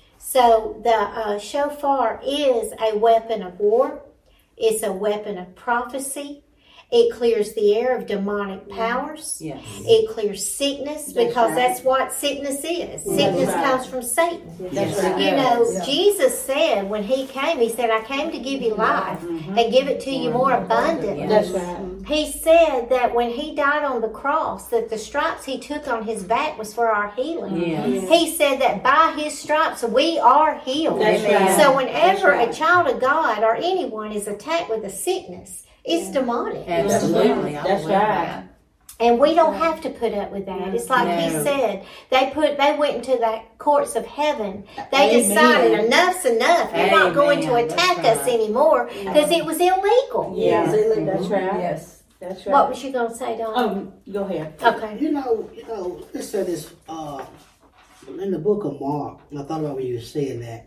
So the uh, shofar is a weapon of war. It's a weapon of prophecy. It clears the air of demonic powers. Yes. It clears sickness That's because right. that's what sickness is. Sickness right. comes from Satan. That's Yes. right. You know, Yeah. Jesus said when he came, he said, "I came to give you life and give it to you more abundantly." That's right. He said that when he died on the cross, that the stripes he took on his back was for our healing. Yes. He said that by his stripes we are healed. That's right. So whenever That's right. a child of God or anyone is attacked with a sickness, it's demonic. Absolutely. I That's believe right. that. And we don't have to put up with that. It's like he No. said. They put. They went into the courts of heaven. They Amen. decided enough's enough. You're not going to Amen. attack That's us right. anymore because it was illegal. Yeah, It's illegal. that's right. Yes. That's right. What was you going to say, Dawn? Oh, go ahead. Okay. You know, you know, let's say this, uh, in the book of Mark, I thought about when you were saying that,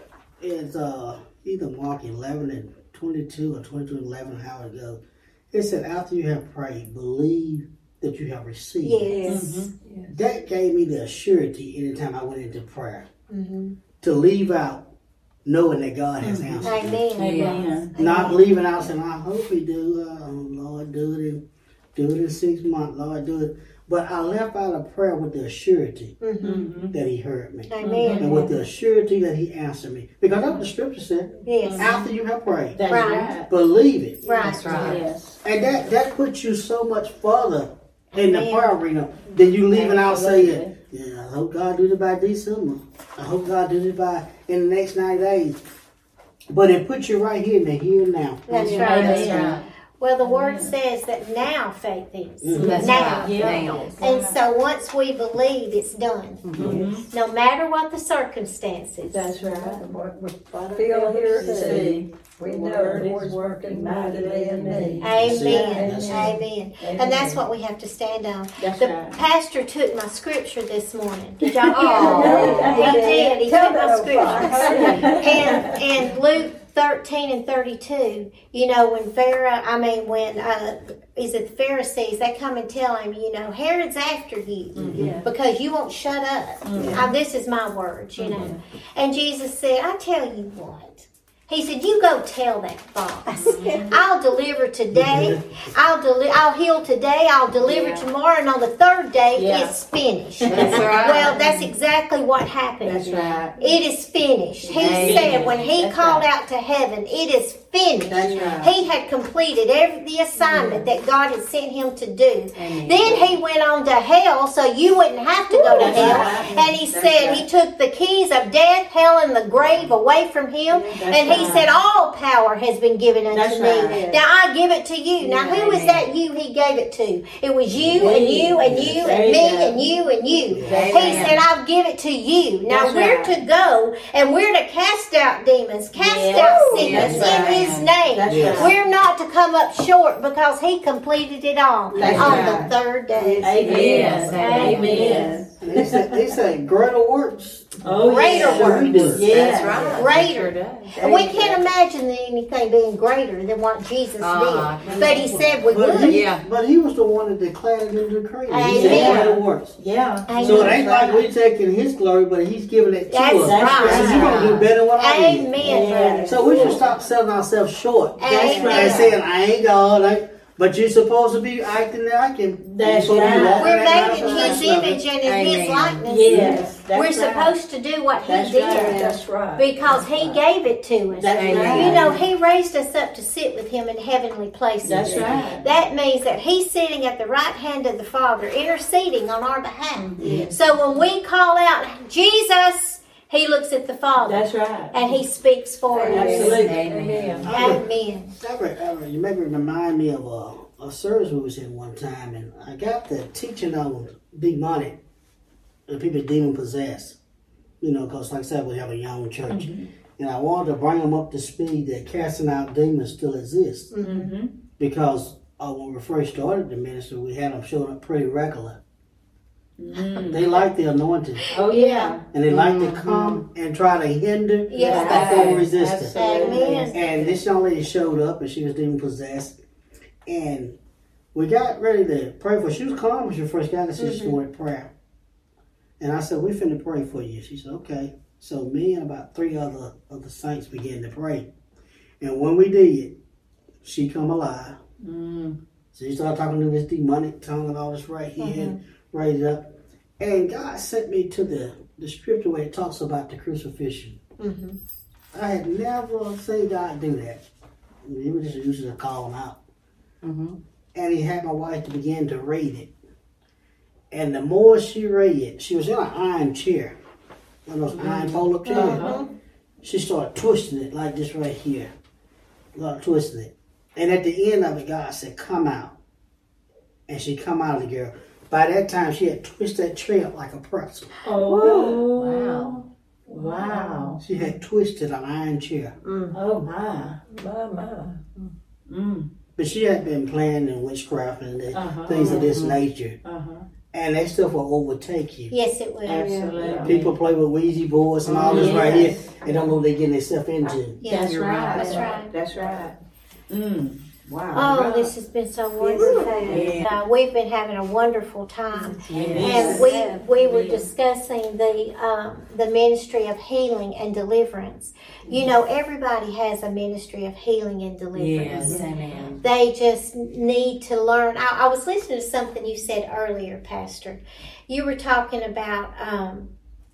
is uh, either Mark eleven and twenty-two or twenty-two and eleven, how it goes. It said, after you have prayed, believe that you have received. Yes. That gave me the surety anytime I went into prayer Mm-hmm. to leave out knowing that God has answered. me. Amen. Amen. Not leaving out saying, I hope he do. Uh, Lord, do it in do it in six months. Lord, do it. But I left out of prayer with the surety Mm-hmm. that he heard me. Amen. And with the surety that he answered me. Because that's what the scripture said. Yes. After you have prayed, That's Right. right. believe it. Right. That's right. Yes. And that, that puts you so much further in the Amen. prayer arena than you leaving out saying, Absolutely. yeah, I hope God do it by December. I hope God do it by in the next ninety days. But it puts you right here in the here and now. That's Amen. right. That's Amen. right. Well, the word says that now faith is. Mhm. That's Now. right. Yeah. Now. And so once we believe, it's done. Mm-hmm. No matter what the circumstances. That's right. What we feel here See, today, we the know word the is Lord's working mightily in me. Amen. That's it. Amen. And that's what we have to stand on. That's The right. pastor took my scripture this morning. Did y'all hear Oh. that? He did. He Tell took my that scripture. over. and and Luke thirteen and thirty-two, you know, when Pharaoh, I mean, when, uh, is it the Pharisees, they come and tell him, you know, Herod's after you Yeah. because you won't shut up. Uh, this is my words, you know. And Jesus said, I tell you what. He said, you go tell that fox. I'll deliver today. I'll deli- I'll heal today. I'll deliver Yeah. tomorrow. And on the third day, Yeah. it's finished. That's right. Well, that's exactly what happened. That's right. It is finished. He Amen. said when he That's called right. out to heaven, it is finished. That's right. He had completed every the assignment that God had sent him to do. Amen. Then he went on to hell so you wouldn't have to go to That's hell. right. And he That's said right. he took the keys of death, hell, and the grave away from him. That's and he right. said, all power has been given unto That's me. right. Now I give it to you. Now who is Amen. that you he gave it to? It was you and you and you There and you me go. and you and you. Amen. He said, I'll give it to you. Now That's we're right. to go and we're to cast out demons, cast Yes. out sickness That's in right. his name. That's Yes. right. We're not to come up short because he completed it all That's on right. the third day. Amen. Yes. Amen. And they said, they said greater works. Oh, Greater yeah. works. Yeah. That's right. Greater. Sure does. And we can't imagine anything being greater than what Jesus Uh-huh. did. But he said we But would. he, Yeah. but he was the one that declared it in the decree. He Amen. said greater works. Yeah. So it Amen. ain't like we taking his glory, but he's giving it to That's us. right. He says, you're going to do better than what I did. Amen, Yeah. brother. So we should stop selling ourselves short. That's And right. saying, I ain't God. I, but you're supposed to be acting like him. That's You're supposed to be right. walking We're that made in his manifestation of it. image and in his Amen. likeness. Yes. That's We're right. supposed to do what he That's did right. That's right. because he gave it to us. That's Amen. right. You know, he raised us up to sit with him in heavenly places. That's right. That means that he's sitting at the right hand of the Father, interceding on our behalf. Mm-hmm. So when we call out, Jesus, he looks at the Father That's right. and he speaks for us. Absolutely. Amen. Amen. Ever, ever, you maybe remind me of a, a service we was in one time, and I got the teaching on demonic, the people demon possessed. You know, because like I said, we have a young church, and I wanted to bring them up to speed that casting out demons still exists. Mm-hmm. Because uh, when we first started the ministry, we had them showing up pretty regular. Mm. They like the anointing, Oh, yeah. and they like to come and try to hinder Yes. or form resistance. Absolutely. Amen. And this young lady showed up, and she was demon possessed. And we got ready to pray for her. She was calm when she first got there. She just wanted prayer. And I said, we finna pray for you. She said, okay. So me and about three other of the saints began to pray. And when we did, she come alive. Mm. So she started talking to this demonic tongue and all this right here and raised up. And God sent me to the, the scripture where it talks about the crucifixion. Mm-hmm. I had never seen God do that. He was just used to call him out. Mm-hmm. And he had my wife to begin to read it. And the more she read it, she was in an iron chair. One of those iron fold-up chairs. Uh-huh. She started twisting it like this right here. Started twisting it. And at the end of it, God said, come out. and she come out of the girl. By that time, she had twisted that tree up like a pretzel. Oh, Wow. wow. She had twisted an iron chair. Oh, my. My, my. Mm. But she had been playing in witchcraft and the, Uh-huh. things of this nature. Uh-huh. And that stuff will overtake you. Yes, it will. Absolutely. People play with Ouija boards and all this right here. Yes. They don't know what they're getting themselves into. Yes, That's right. That's right. That's right. Mm. Wow. Oh, this has been so wonderful. Yeah. Uh, we've been having a wonderful time. Yes. And we we were Yes. discussing the um, the ministry of healing and deliverance. You know, everybody has a ministry of healing and deliverance. Yes. Amen. They just need to learn. I, I was listening to something you said earlier, Pastor. You were talking about um,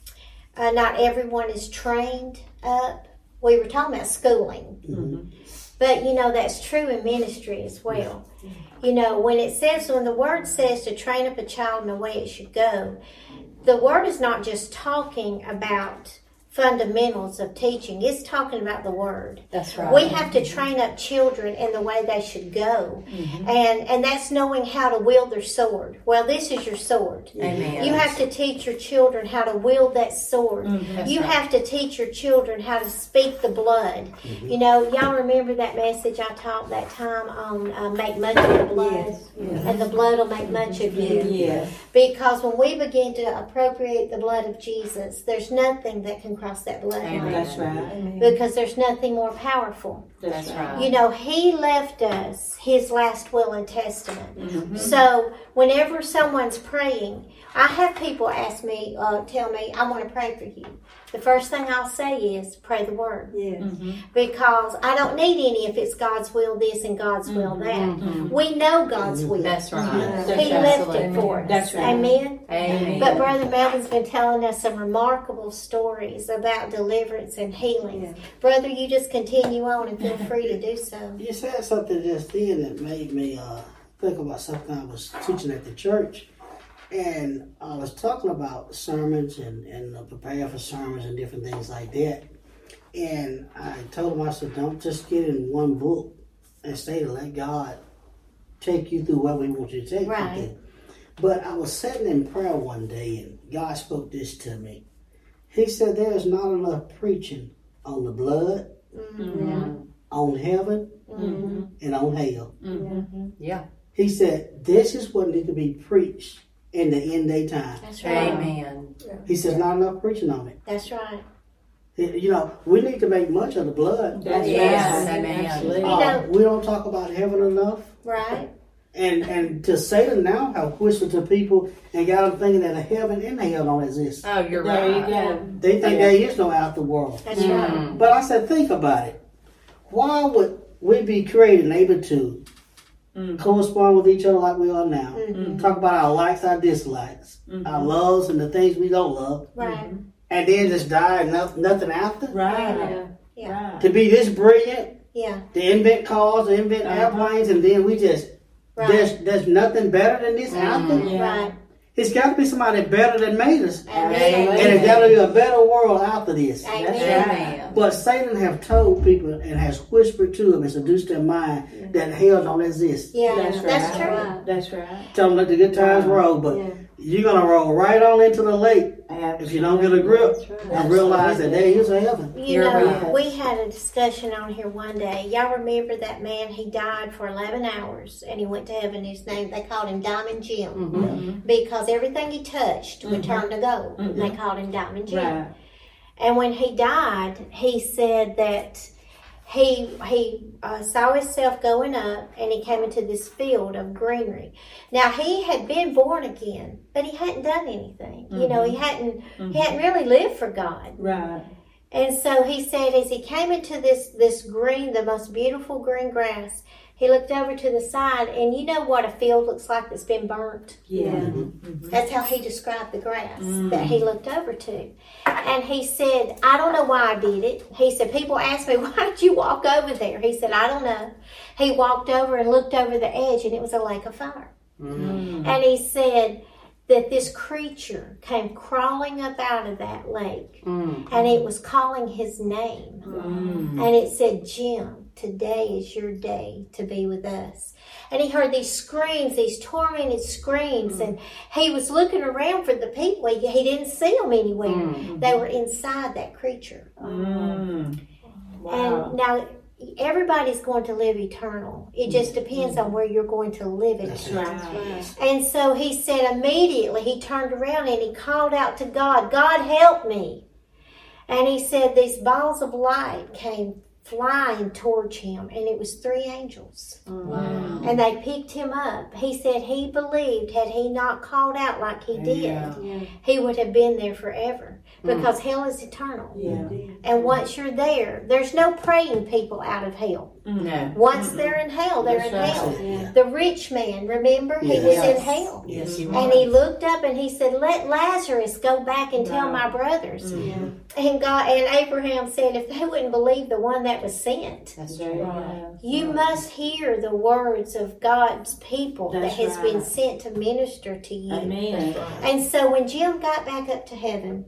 uh, not everyone is trained up. We were talking about schooling. Mm-hmm. But, you know, that's true in ministry as well. You know, when it says, when the word says to train up a child in the way it should go, the word is not just talking about fundamentals of teaching. It's talking about the word. That's right. We have to train up children in the way they should go. Mm-hmm. And and that's knowing how to wield their sword. Well, this is your sword. Amen. You have to teach your children how to wield that sword. Mhm. You right. have to teach your children how to speak the blood. You know, y'all remember that message I taught that time on uh, make much of the blood? Yes, yes. And the blood will make much of you. Yes. Because when we begin to appropriate the blood of Jesus, there's nothing that can cross that bloodline. Amen. That's right. Amen. Because there's nothing more powerful. That's right. You know, he left us his last will and testament. Mm-hmm. So whenever someone's praying, I have people ask me, uh, tell me, I want to pray for you. The first thing I'll say is pray the word. Yes. Mm-hmm. Because I don't need any if it's God's will this and God's will that. We know God's will. That's right. Mhm. He That's left it absolutely. for us. That's right. Amen. Amen. But Brother Melvin's been telling us some remarkable stories about deliverance and healing. Brother, you just continue on and feel free to do so. You said something just then that made me uh, think about something I was teaching at the church. And I was talking about sermons and, and uh, preparing for sermons and different things like that. And I told him, I said, don't just get in one book and stay to let God take you through what we want you to take Right. you through. But I was sitting in prayer one day and God spoke this to me. He said, there is not enough preaching on the blood, Mm-hmm. on heaven, Mm-hmm. and on hell. Mm-hmm. Yeah. He said, this is what needs to be preached in the end day time. That's right. Amen. He says, not enough preaching on it. That's right. You know, we need to make much of the blood. That's Yes. right. Amen. Absolutely. Uh, know- we don't talk about heaven enough. Right. And and to Satan now have whispered to people and got them thinking that a heaven and a hell don't exist. Oh, you're There right. you go. They think there is no afterworld. That's right. Mm. But I said, think about it. Why would we be created and able to Mm. correspond with each other like we are now? Mhm. Talk about our likes, our dislikes, Mhm. our loves and the things we don't love. Right. And then just die and no, nothing after? Right. Yeah. Yeah. Right. To be this brilliant, Yeah. to invent cars, to invent Uh-huh. airplanes, and then we just, Right. there's there's nothing better than this after? Mhm. Yeah. Right. It's got to be somebody better than made us. Amen. And it's got to be a better world after this. Amen. That's Amen. But Satan have told people and has whispered to them and seduced their mind that hell don't exist. Yeah. That's That's, right. true. That's right. Tell them let the good times roll, but Yeah. you're going to roll right on into the lake if you don't get a grip That's right. and realize that there is a heaven. You You're know, right. we had a discussion on here one day. Y'all remember that man? He died for eleven hours and he went to heaven. His name, they called him Diamond Jim Mm-hmm. because everything he touched would Mhm. turn to gold. Mhm. They called him Diamond Jim. Right. And when he died, he said that he he uh, saw himself going up and he came into this field of greenery. Now he had been born again, but he hadn't done anything. You know, he hadn't he hadn't really lived for God. Right. And so he said, as he came into this this green, the most beautiful green grass, he looked over to the side, and you know what a field looks like that's been burnt? Yeah. That's how he described the grass that he looked over to. And he said, I don't know why I did it. He said, people ask me, why did you walk over there? He said, I don't know. He walked over and looked over the edge, and it was a lake of fire. Mm. And he said that this creature came crawling up out of that lake, Mm. and it was calling his name. Mm. And it said, Jim. today is your day to be with us. And he heard these screams, these tormented screams, and he was looking around for the people. He, he didn't see them anywhere. Mm. They were inside that creature. Mm. Wow. And now everybody's going to live eternal. It just depends on where you're going to live it. That's Right. And so he said immediately, he turned around and he called out to God, God help me. And he said these balls of light came flying towards him, and it was three angels. Wow. And they picked him up. He said he believed had he not called out like he did, Yeah. he would have been there forever, because hell is eternal. Yeah. And once you're there, there's no praying people out of hell. No. Once they're in hell, they're That's in right. hell. Yeah. The rich man, remember, he Yes. was in hell. Yes. he And he looked up and he said, let Lazarus go back and tell my brothers. Mm-hmm. And God and Abraham said, if they wouldn't believe the one that was sent, That's There true. you go. you must hear the words of God's people That's that has right. been sent to minister to you. Amen. And so when Jim got back up to heaven,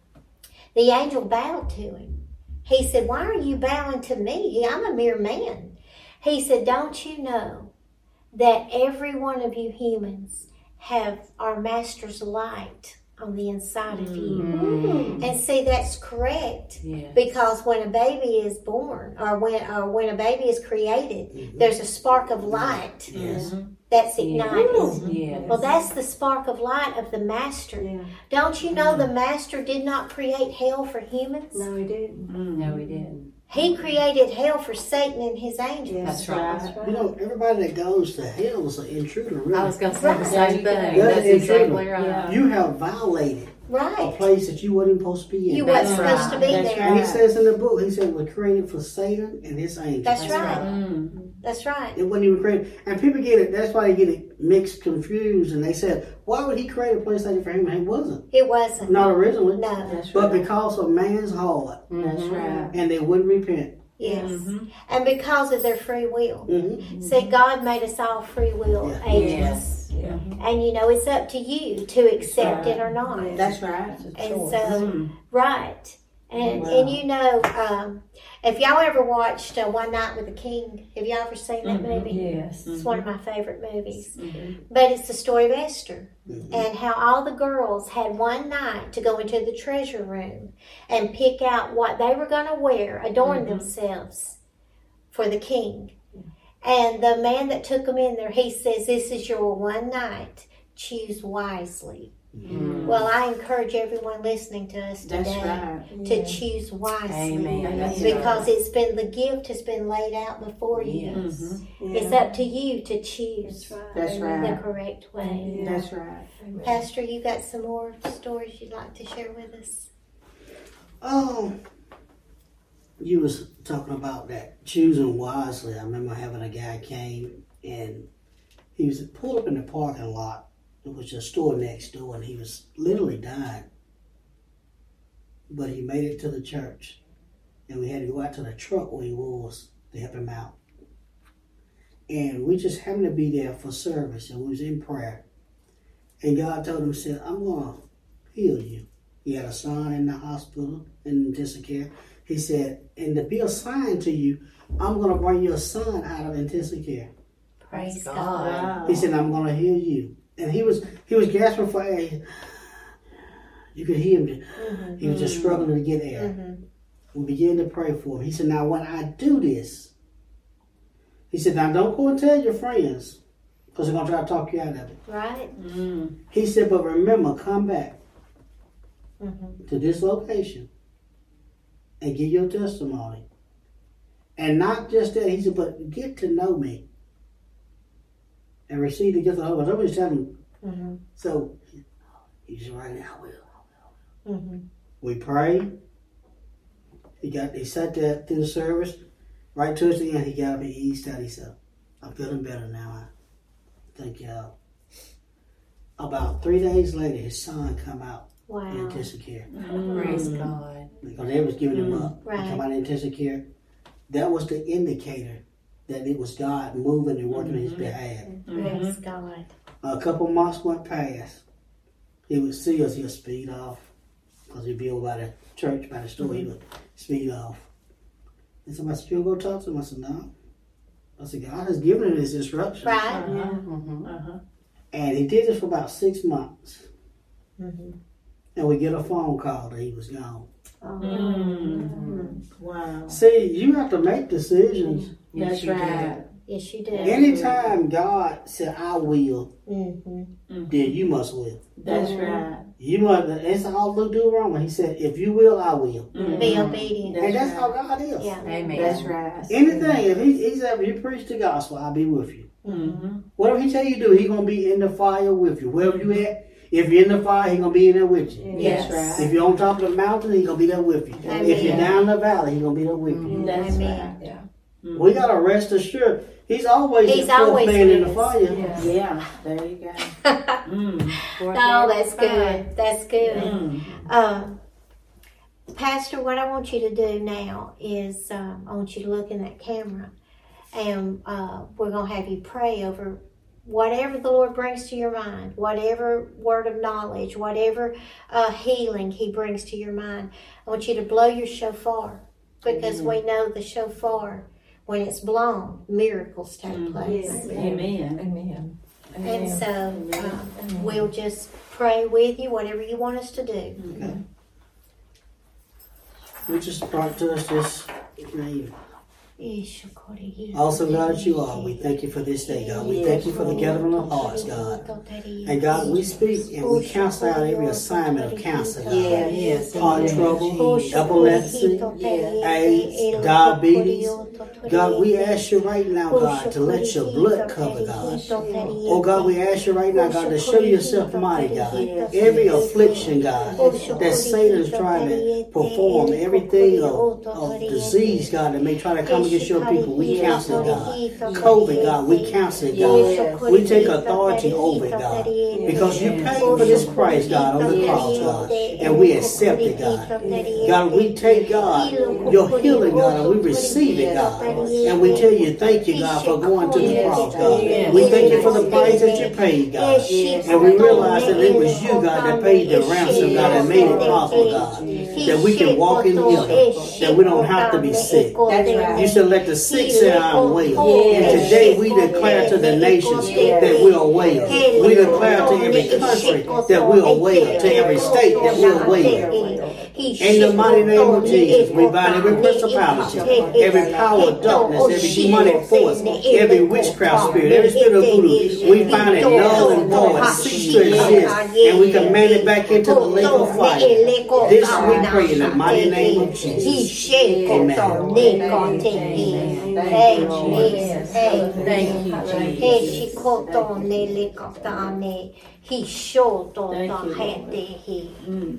the angel bowed to him. He said, why are you bowing to me? I'm a mere man. He said, don't you know that every one of you humans have our master's light on the inside of you? Mm. And see, that's correct. Yeah. Because when a baby is born, or when or when a baby is created, there's a spark of light Yes. that's ignited. Yeah. Well, that's the spark of light of the Master. Yeah. Don't you know the Master did not create hell for humans? No, he didn't. No, we didn't. He created hell for Satan and his angels. That's right. That's right. You know, everybody that goes to hell is an intruder, really. I was going to say the Right. same thing. Yeah, That's it's exactly true. right. Yeah. You have violated a Right. place that you wasn't supposed to be in. You wasn't That's supposed to right. be That's there. And he right. says in the book, he said, we're created for Satan and his angels. That's, That's right. right. Mm. That's right. It wasn't even created. And people get it, that's why they get it mixed, confused, and they said, why would he create a place like it for him? And he wasn't. It wasn't. Not originally. No. That's But right. because of man's heart, That's right. and they wouldn't repent. Yes. Mhm. And because of their free will. Mm-hmm. See, God made us all free will Yeah. agents. Yes. Yeah. And you know, it's up to you to accept it or not. That's right. And so, Mm. right. And Wow. and you know, um, if y'all ever watched uh, One Night with the King, have y'all ever seen that Mhm. movie? Yes. It's one of my favorite movies. Mhm. But it's the story of Esther Mhm. and how all the girls had one night to go into the treasure room and pick out what they were going to wear, adorn Mhm. themselves for the king. And the man that took them in there, he says, this is your one night. Choose wisely. Mm. Well, I encourage everyone listening to us today That's right. to choose wisely. Amen. That's Because it's been, the gift has been laid out before you. Yes. Mhm. It's up to you to choose That's right. That's the right. correct way. Yeah. That's right. Pastor, you got some more stories you'd like to share with us? Oh, you was talking about that choosing wisely. I remember having a guy came and he was pulled up in the parking lot. It was a store next door, and he was literally dying. But he made it to the church, and we had to go out to the truck where he was to help him out. And we just happened to be there for service, and we was in prayer. And God told him, said, I'm going to heal you. He had a son in the hospital in intensive care. He said, and to be a sign to you, I'm going to bring your son out of intensive care. Praise God. Wow. He said, I'm going to heal you. And he was he was gasping for air. You could hear him. Mm-hmm. He was just struggling to get air. Mm-hmm. We began to pray for him. He said, now when I do this, he said, now don't go and tell your friends, because they're going to try to talk you out of it. Right? Mm. He said, but remember, come back Mm-hmm. to this location and give your testimony. And not just that, he said, but get to know me and receive the gift of the Holy Ghost. I'm just telling you. Mm-hmm. So he said, right now, I will. Mm-hmm. We prayed. He got. He sat there through the service. Right towards the end, he got up and eased out. He said, I'm feeling better now. I thank y'all. About three days later, his son come out in Wow. intensive care. Praise God. Because they was giving him up. Right. He come out in intensive care. That was the indicator that it was God moving and working on his behalf. Praise God. A couple months went past. He would see us, he'll speed off. Because he'd be over by the church, by the store, he would speed off. And somebody said, you'll go talk to him? I said, no. I said, God has given him his instructions. Right. Uh-huh. Mm-hmm. Uh-huh. And he did this for about six months. Mm-hmm. And we get a phone call that he was gone. Mm. Wow. See, you have to make decisions. That's you do. right. Yes, you do. Anytime God said, I will, Mm-hmm. then you must will. That's right. You must, that's all Luke Deuteronomy. He said, if you will, I will. Mhm. Be obedient. And that's right. how God is. Yeah. Amen. That's right. Anything, if he, he said, if you preach the gospel, I'll be with you. Mm-hmm. Whatever he tell you to do, he going to be in the fire with you. Wherever you at, if you're in the fire, he going to be in there with you. That's Yes. right. If you're on top of the mountain, he going to be there with you. Amen. If you're down the valley, he going to be there with you. That's Amen. right. Yeah. Mhm. We got to rest assured. He's always He's the fourth always man in the with us. fire. Yeah. Yeah, there you go. Mm. Oh, that's good. That's good. Mm. Um, Pastor, what I want you to do now is um, I want you to look in that camera, and uh, we're going to have you pray over whatever the Lord brings to your mind, whatever word of knowledge, whatever uh, healing He brings to your mind. I want you to blow your shofar, because we know the shofar, when it's blown, miracles take place. Yes. Amen. Amen. And Amen. so um, we'll just pray with you, whatever you want us to do. Okay. We just brought to us this name. Awesome God that you are, we thank you for this day, God. We thank you for the gathering of hearts, God. And God, we speak and we cancel out every assignment of cancer, God. Yeah, yes. Heart trouble, epilepsy, AIDS, diabetes. God, we ask you right now, God, to let your blood cover, God. Oh God, we ask you right now, God, to show yourself mighty, God. Every affliction, God, that Satan's trying to perform, everything of, of disease, God, that may try to come against your people, we cancel it, God. COVID, God, we cancel it, God. We take authority over it, God. Because you paid for this price, God, on the cross, God. And we accept it, God. God, we take, God, your healing, God, and we receive it, God. And we tell you, thank you, God, for going to the cross, God. We thank you for the price that you paid, God. And we realize that it was you, God, that paid the ransom, God, and made it possible, God. That we can walk in healing. That we don't have to be sick. That's right. You said, let the sick say I'm well. And today we declare to the nations that we are well. We declare to every country that we are well. To every state that we are well. In the mighty name of Jesus, we bind every principality, every power of darkness, every demonic force, every witchcraft spirit, every spirit of voodoo. We find it null and void, cease to exist, and we command it back into the lake of fire. This we pray in the mighty name of Jesus. Amen. Amen. Thank you, He Jesus. shikoto lele katane. He shoto Thank ta you, Lord. hete he. Mm.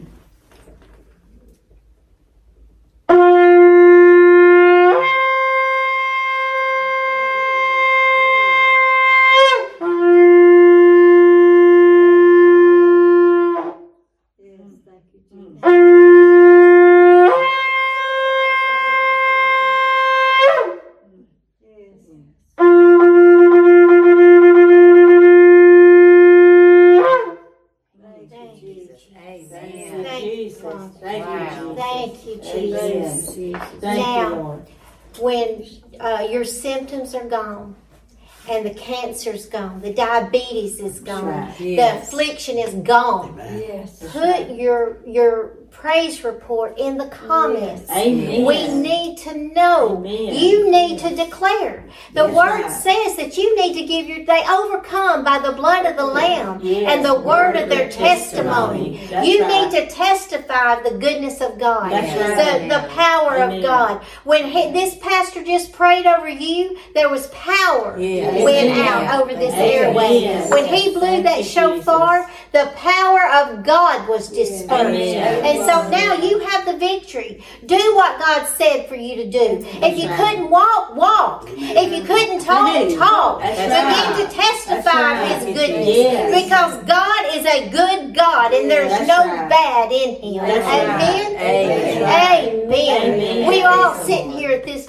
Amen. Thank you, Jesus. Father. Thank you, Wow. Jesus. Thank you, Amen. Jesus. Thank Now, you, Lord. When uh, your symptoms are gone, and the cancer's gone, the diabetes is gone, right. the Yes. affliction is gone. Yes. Put your your praise report in the comments. Amen. We need to know. Amen. You need to declare. The That's word right. says that you need to give your, they overcome by the blood of the Lamb Yes. and the word of their testimony. That's You right. need to testify of the goodness of God, That's the, right. the power Amen. of God. When he, this pastor just prayed over you, there was power Yes. went Amen. out over this Amen. airway. When he blew Thank that you, shofar, the power of God was dispersed. Amen. And so now you have the victory. Do what God said for you to do. If you right. couldn't walk, walk. If you couldn't talk, Amen. talk. That's Begin right. to testify That's right. of His goodness. Yes. Because God is a good God and there's That's no right. bad in Him. That's Amen? right. Amen. Amen. Amen. We are all sitting here at this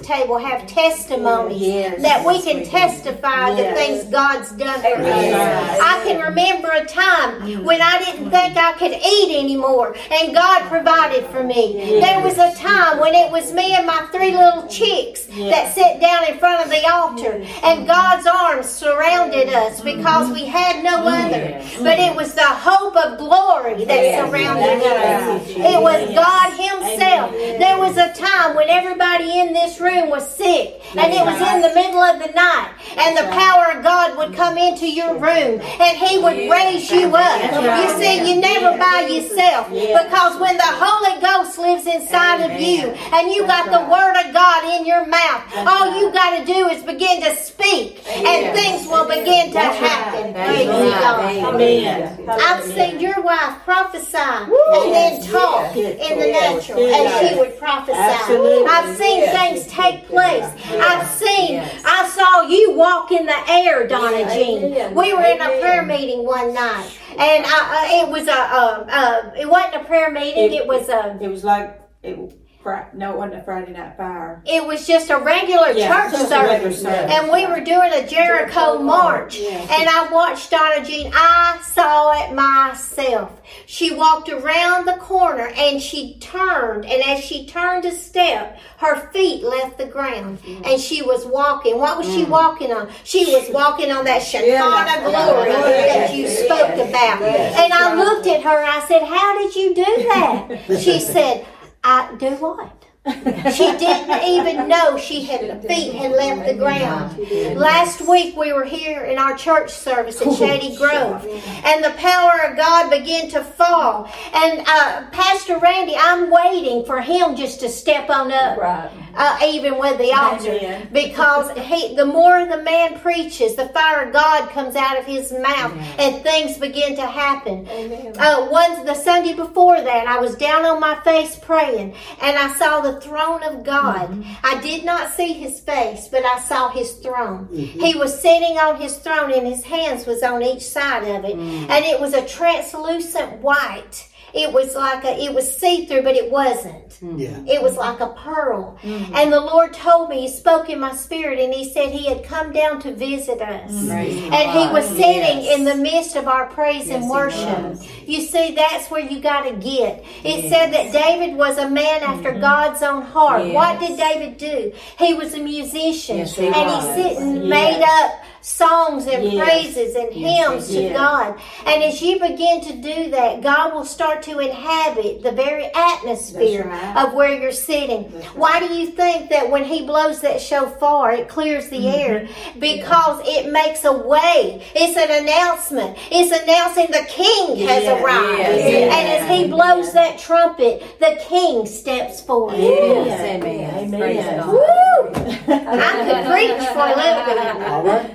table have testimonies Yes. that we can testify the Yes. things God's done for us. Yes. I can remember a time when I didn't think I could eat anymore, and God provided for me. There was a time when it was me and my three little chicks that sat down in front of the altar, and God's arms surrounded us because we had no other. But it was the hope of glory that surrounded us. It was God Himself. There was a time when everybody in this room was sick, and it was in the middle of the night, and the power of God would come into your room, and He would raise you up. You see, you never by yourself, because when the Holy Ghost lives inside of you, and you got the Word of God in your mouth, all you got to do is begin to speak, and things will begin to happen. Praise God. Amen. I've seen your wife prophesy and then talk in the natural, and she would prophesy. Absolutely. I've seen things take place. I've seen, I saw you walk in the air, Donna Jean. We were in a prayer meeting one night, and I, uh, it was a, uh, uh, it wasn't a prayer meeting. It was a, It was like it. Fri- No, it wasn't a Friday night fire. it was just a regular Yeah, church just a regular service, service. and we were doing a Jericho march, and I watched Donna Jean. I saw it myself. She walked around the corner, and she turned, and as she turned a step, her feet left the ground, and she was walking. What was she walking on? She was walking on that Shekinah glory that you spoke about. And I looked at her, and I said, "How did you do that?" She said, I do what? She didn't even know she had feet had left the ground. Last week we were here in our church service at Shady Grove, and the power of God began to fall. And uh, Pastor Randy, I'm waiting for him just to step on up, Right. uh, even with the altar, Amen. because he, the more the man preaches, the fire of God comes out of his mouth, and things begin to happen. Amen. Uh, one the Sunday before that, I was down on my face praying, and I saw the throne of God. Mm-hmm. I did not see His face, but I saw His throne. Mm-hmm. He was sitting on His throne, and His hands was on each side of it, mm-hmm. and it was a translucent white. It was like a, it was see-through, but it wasn't. Yeah. It was like a pearl. Mm-hmm. And the Lord told me, He spoke in my spirit, and He said He had come down to visit us. Mm-hmm. And He was sitting Yes. in the midst of our praise Yes, and He worship. was. You see, that's where you got to get. It Yes. said that David was a man after Mm-hmm. God's own heart. Yes. What did David do? He was a musician. Yes, he and was. he sit and Yes. made up songs and Yes. praises and Yes, hymns he to did. God. And as you begin to do that, God will start to inhabit the very atmosphere That's right. of where you're sitting. That's right. Why do you think that when He blows that shofar, it clears the Mm-hmm. air? Because it makes a way. It's an announcement. It's announcing the King has Yeah, arrived. yeah, And as He blows that trumpet, the King steps forward. Yes, amen. Amen. Praise God. Woo! I could preach for a little bit. All right.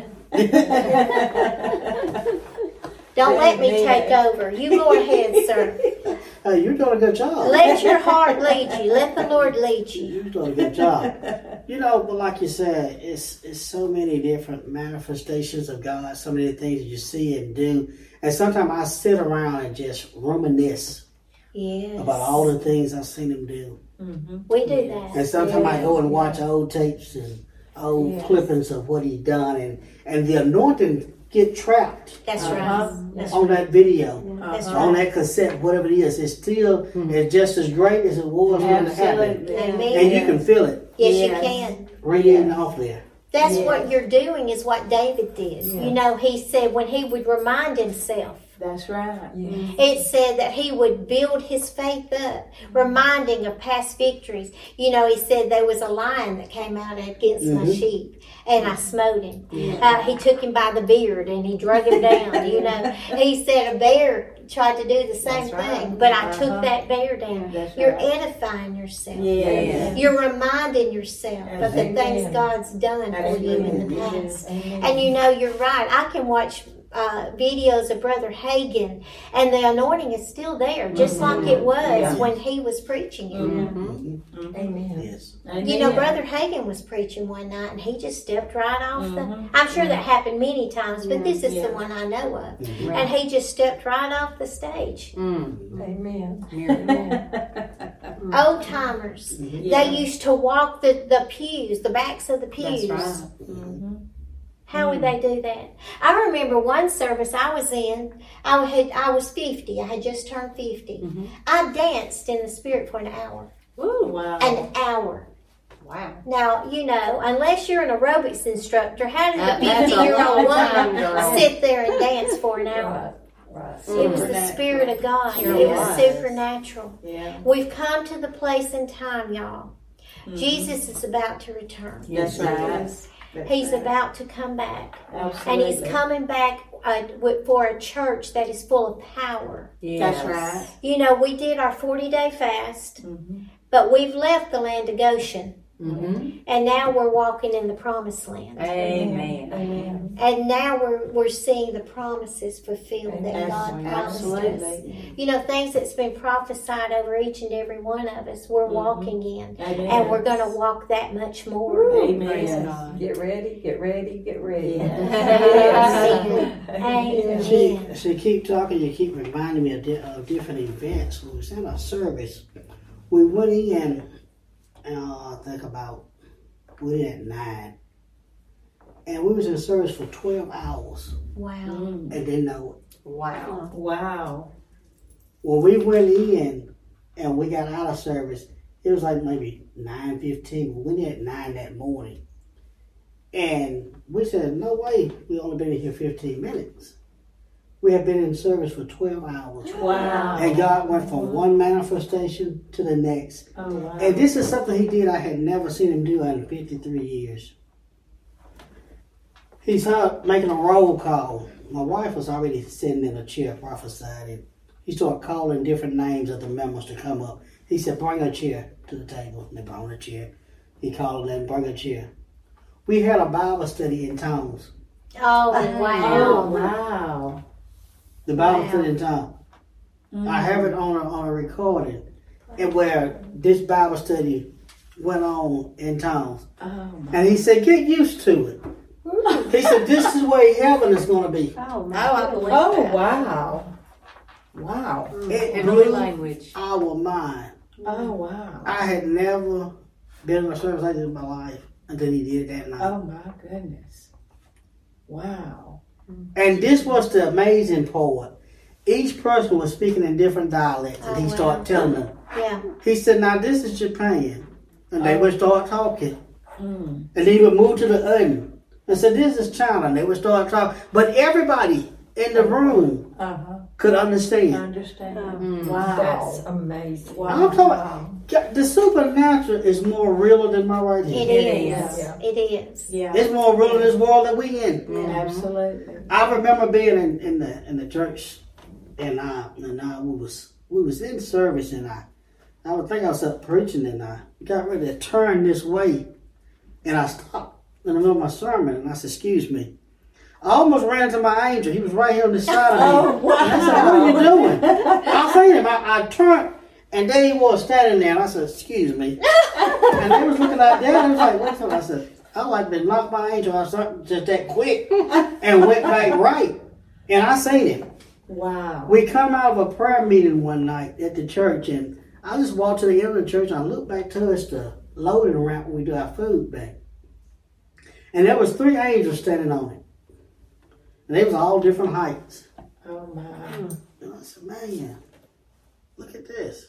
Don't let me take over. You go ahead, sir. Hey, you're doing a good job. Let your heart lead you. Let the Lord lead you. You're doing a good job. You know, but like you said, it's it's so many different manifestations of God, so many things you see and do. And sometimes I sit around and just reminisce Yes. about all the things I've seen Him do. We do that. And sometimes I go and watch old tapes and old Yes. clippings of what He's done, and, and the anointing get trapped That's Uh-huh. right. That's on that video. That's Uh-huh. On right. that cassette, whatever it is, it's still it's just as great as it was when it happened. Absolutely. Amen. And you can feel it Yes, Yes. you can. ringing off there. That's Yes. what you're doing is what David did. You know, he said when he would remind himself, That's right. it said that he would build his faith up, reminding of past victories. You know, he said there was a lion that came out against my Mhm. sheep, and I smote him. Uh, he took him by the beard, and he drug him down. You know, he said a bear tried to do the same That's right. thing, but I Uh-huh. took that bear down. That's You're right. edifying yourself. Yes. You're reminding yourself of the Amen. things God's done for you in the Amen. past. Amen. And you know, you're right. I can watch uh, videos of Brother Hagin, and the anointing is still there, just like it was Yeah. when he was preaching it. Mhm. Amen. Yes. You know, Brother Hagin was preaching one night, and he just stepped right off the. I'm sure that happened many times, but this is Yeah. the one I know of. Mhm. And he just stepped right off the stage. Mm. Amen. Miracle. Old timers. Yeah. They used to walk the, the pews, the backs of the pews. That's right. Mhm. How would they do that? I remember one service I was in. I had I was fifty. I had just turned fifty. Mhm. I danced in the spirit for an hour. Ooh, wow. An hour. Wow. Now you know, unless you're an aerobics instructor, how That- did a that's a fifty-year-old long time, woman girl. sit there and dance for an hour? Right. Right. It was the Supernatural. spirit of God. Sure It was was. supernatural. Yeah. We've come to the place in time, y'all. Mhm. Jesus is about to return. That's Yes, right. yes. That's He's right. about to come back. And Absolutely. he's coming back uh, with, for a church that is full of power. Yes. That's right. You know, we did our forty-day fast, Mhm. but we've left the land of Goshen. Mm-hmm. And now we're walking in the promised land. Amen. Amen. And now we're we're seeing the promises fulfilled that God promised us. Absolutely. You know, things that's been prophesied over each and every one of us, we're walking in. Amen. And we're going to walk that much more. Praise Amen. God. Get ready, get ready, get ready. Amen. And she, Amen. she keep talking, you keep reminding me of, di- of different events. We was in a service. We went in, uh, I think about, we went at nine. And we was in service for twelve hours Wow. Mm. and didn't know it. Wow. Wow. When we went in and we got out of service, it was like maybe nine fifteen. We went in at nine that morning. And we said, no way, we only been in here fifteen minutes. We have been in service for twelve hours. Wow. And God went from one manifestation to the next. Oh, wow. And this is something he did I had never seen him do in fifty-three years. He started making a roll call. My wife was already sitting in a chair prophesying. And he started calling different names of the members to come up. He said, bring a chair to the table. And they brought a chair. He called them, bring a chair. We had a Bible study in tongues. Oh, Oh, wow. wow. The Bible Wow. study in tongues. Mm. I have it on a, on a recording, and where this Bible study went on in tongues. Oh, my. And he said, get used to it. He said, this is the way heaven is going to be. Oh, Oh, I believe Oh, that. wow. Wow. It Heavenly blew language. our mind. Oh, wow. I had never been in a service like this in my life until he did it that night. Oh, my goodness. Wow. And this was the amazing part. Each person was speaking in different dialects, and Oh, he wow. started telling them. Yeah. He said, now this is Japan. And they Oh. would start talking. Mm. And he would move to the other. And said, this is China. And they would start talking. But everybody in the room Uh-huh. could understand. Understand. Mm. Wow. That's amazing. Wow. I'm talking about, the supernatural is more realer than my right It hand. is. Yeah. It is. Yeah. It's more real in this world that we in. Absolutely. I remember being in, in the in the church, and I and I we was we was in service, and I I would think I was up preaching, and I got ready to turn this way, and I stopped in the middle of my sermon, and I said, "Excuse me." I almost ran into my angel. He was right here on the side of me. Oh, wow. And I said, "What are you doing?" I seen him. I, I turned, and there he was standing there, and I said, "Excuse me." And they was looking like that. And I was like, "What's up?" I said, "I like to knock my angel out something just that quick," and went back right. And I seen him. Wow. We come out of a prayer meeting one night at the church, and I just walked to the end of the church, and I looked back towards the loading ramp where we do our food back. And there was three angels standing on it. And they was all different heights. Oh, my. And I said, man, look at this.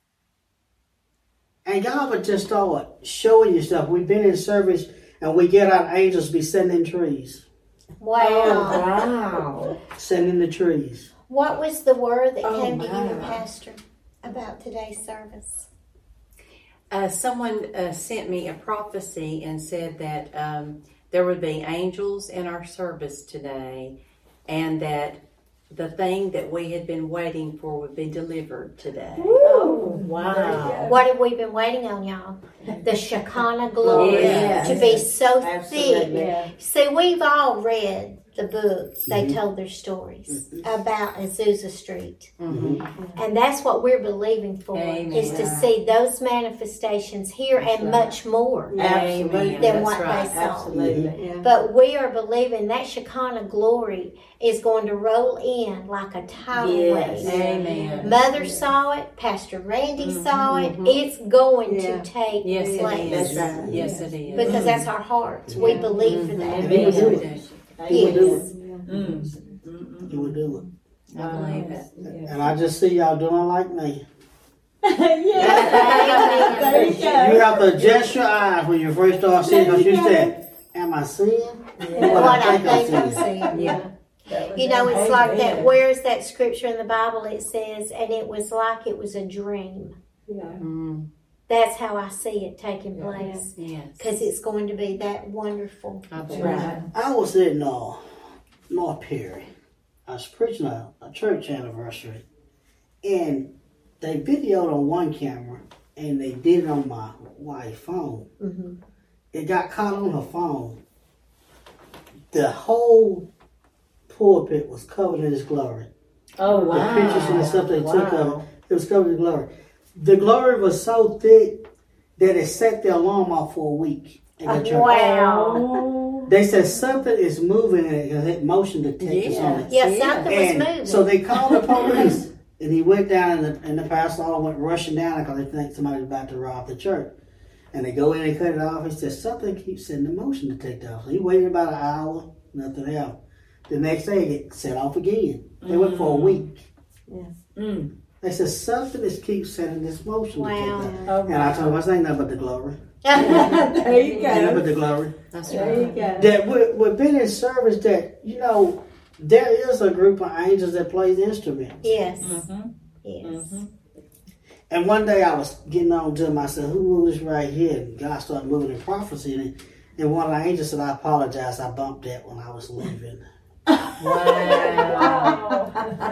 And God would just start showing you stuff. We've been in service, and we get our angels be sitting in trees. Oh, Wow. wow. Sitting in the trees. What was the word that Oh, came to you, my. Pastor, about today's service? Uh, someone uh, sent me a prophecy and said that um, there would be angels in our service today, and that the thing that we had been waiting for would be delivered today. Oh, wow. What have we been waiting on, y'all? The Shekinah glory Yes. to be so Absolutely. thick. See, we've all read the book, they Mhm. told their stories about Azusa Street. Mhm. And that's what we're believing for, Amen. is to see those manifestations here and much more Absolutely. than That's what right. they saw. Absolutely. Yeah. But we are believing that Shekinah glory is going to roll in like a tidal Yes. wave. Amen. Mother saw it, Pastor Randy Mhm, saw it. mhm. It's going Yeah. to take Yes, it place. is. That's right. Yes, it is. Because that's our hearts. We Yeah. believe for Mhm. that. And he would do Yes, it. we do. He would do Yes. it. Mm. Mm-mm. He would do it. I believe it. Yeah. And I just see y'all doing like me. Yeah. There you You go. have to adjust your eyes when you first start seeing, because you said, am I seeing? What I think I'm seeing. Yeah. You know, it's like that. Amen. Where's that scripture in the Bible? It says, and it was like it was a dream. Yeah. Mm, That's how I see it taking place. yes. Because it's going to be that wonderful. I believe Right. I was in uh, North Perry. I was preaching a, a church anniversary, and they videoed on one camera, and they did it on my wife's phone. Mm-hmm. It got caught on her phone. The whole pulpit was covered in His glory. Oh, The wow. pictures and the stuff they took of Wow. it, it was covered in glory. The glory was so thick that it set the alarm off for a week in the church. Wow. Oh. They said something is moving in it because it motion detectors on it. Yeah, Yeah. something was And moving. so they called the police, and he went down, and the, and the pastor all went rushing down because they think somebody's about to rob the church. And they go in and cut it off. He said, something keeps setting the motion detector off. So he waited about an hour, nothing else. The next day, it get set off again. They went for a week. Mm. They said, something is keeps setting this motion Wow. detector. Oh, And I told him, I said, ain't nothing but the glory. there you Ain't nothing go. but the glory. That's There you right. go. That we, we've been in service that, you know, there is a group of angels that plays instruments. Yes. Mm-hmm. Yes. Mm-hmm. And one day I was getting on to him, I said, who moves right here? And God started moving in prophecy. And, and one of the angels said, I apologize, I bumped that when I was leaving. Wow.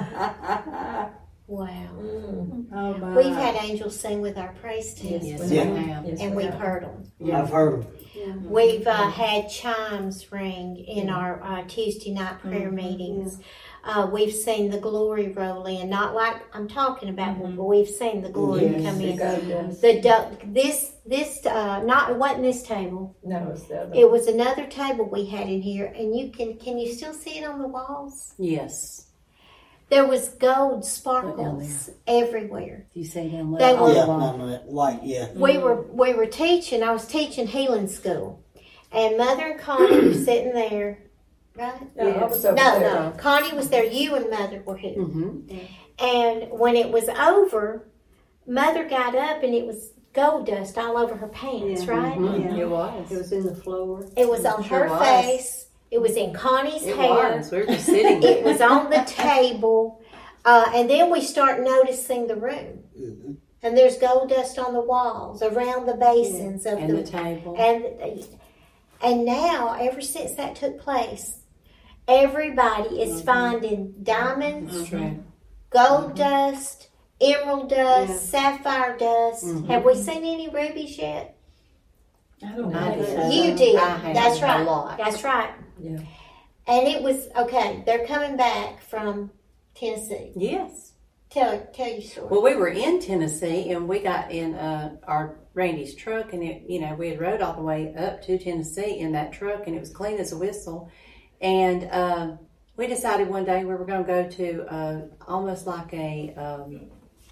Wow. Mm. Oh, my. We've had angels sing with our praise team, Yes, Yes, we Yeah. have. Yes, and we we've have. heard them. Yeah. I've heard him. We've uh, had chimes ring in our uh, Tuesday night prayer Mm-hmm. meetings. Uh, we've seen the glory roll in, not like I'm talking about, Mm-hmm. but we've seen the glory Yes. come in. God does. The du- this this uh, not it wasn't this table. No, it's the other. It was another table we had in here, and you can can you still see it on the walls? Yes. There was gold down sparkles everywhere. Do you say down They low? were- Yeah, no, no, that white, yeah. We were we were teaching. I was teaching healing school, and Mother and Connie were sitting there, right? No, I was over No, there. no. Connie was there. You and Mother were here. Mm-hmm. And when it was over, Mother got up and it was gold dust all over her pants, Yeah. right? Mm-hmm. Yeah. It was. It was in the floor. It was on Sure her was. face. It was in Connie's It hair. was. We were just sitting It there. was on the table. Uh, and then we start noticing the room. Mhm. And there's gold dust on the walls, around the basins of And the the table. And and now, ever since that took place, everybody is finding diamonds, That's true. gold dust, emerald dust, sapphire dust. Mhm. Have we seen any rubies yet? I don't I know. did. You did. I have That's a right. lot. That's right. Yeah. And it was okay. They're coming back from Tennessee. Yes. Tell tell your story. Well, we were in Tennessee, and we got in uh, our Randy's truck, and it, you know, we had rode all the way up to Tennessee in that truck, and it was clean as a whistle. And uh, we decided one day we were going to go to uh, almost like a um,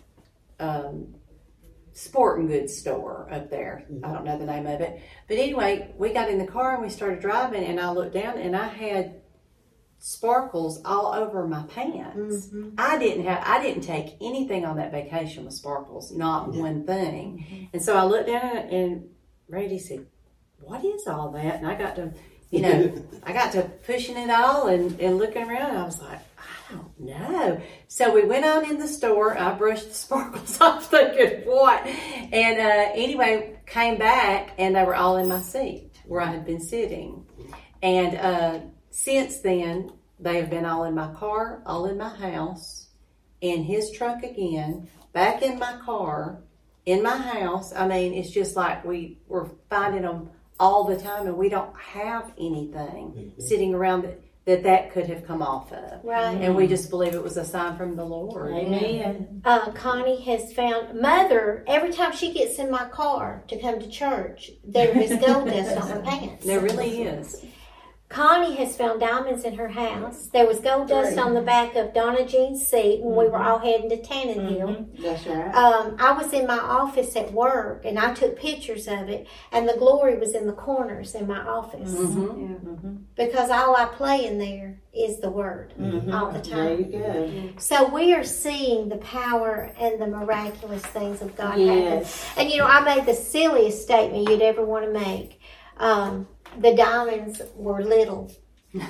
um, sporting goods store up there. I don't know the name of it, but anyway, we got in the car and we started driving, and I looked down, and I had sparkles all over my pants. Mhm. I didn't have I didn't take anything on that vacation with sparkles, not one thing. And so I looked down and, and Randy said, "What is all that?" And I got to, you know, I got to pushing it all and, and looking around, and I was like, I don't know. So we went on in the store. I brushed the sparkles off, thinking what? And uh, anyway, came back and they were all in my seat where I had been sitting. And uh, since then, they have been all in my car, all in my house, in his truck again, back in my car, in my house. I mean, it's just like we were finding them all the time, and we don't have anything Mhm. sitting around that, that that could have come off of. Right. And we just believe it was a sign from the Lord. Amen. Uh, Connie has found mother every time she gets in my car to come to church, there is gold dust on her pants. There really is. Connie has found diamonds in her house. There was gold dust on the back of Donna Jean's seat when we were all heading to Tannenhill. Mm-hmm. That's right. Um, I was in my office at work and I took pictures of it, and the glory was in the corners in my office Mm-hmm. because all I play in there is the word all the There you time. go. So we are seeing the power and the miraculous things of God happen. Yes. And you know, I made the silliest statement you'd ever want to make. Um, the diamonds were little. And